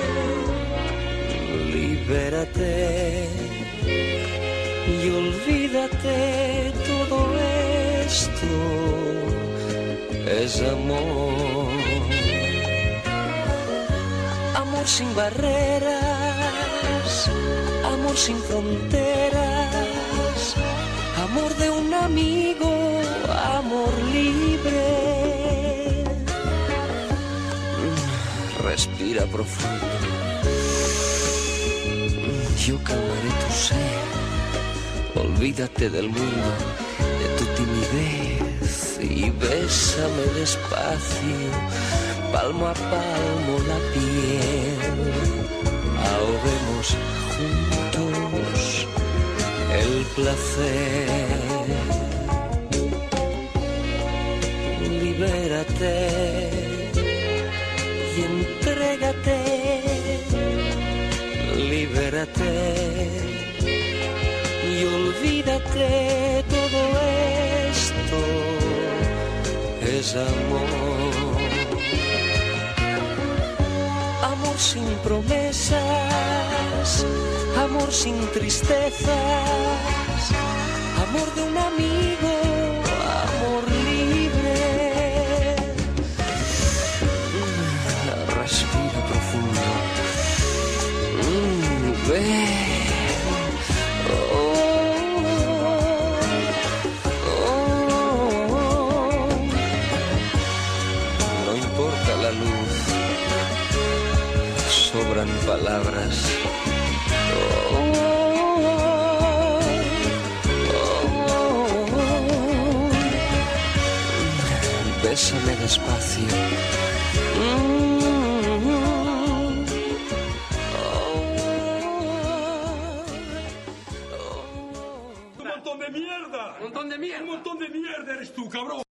libérate y olvídate, todo esto es amor. Amor sin barreras, amor sin fronteras, amor de un amigo, amor libre. Respira profundo. Yo calmaré tu sed. Olvídate del mundo, de tu timidez y bésame despacio, palmo a palmo la piel. Ahoguemos juntos el placer. Libérate y entrégate, libérate y olvídate, todo esto es amor. Amor sin promesas, amor sin tristezas, amor de un amigo, amor libre. Respira profundo. Mm, ven. Oh, oh, oh. No importa la luz, sobran palabras. Oh, bésame despacio. ¡Un montón de mierda! ¡Un montón de mierda! ¡Un montón de mierda eres tú, cabrón!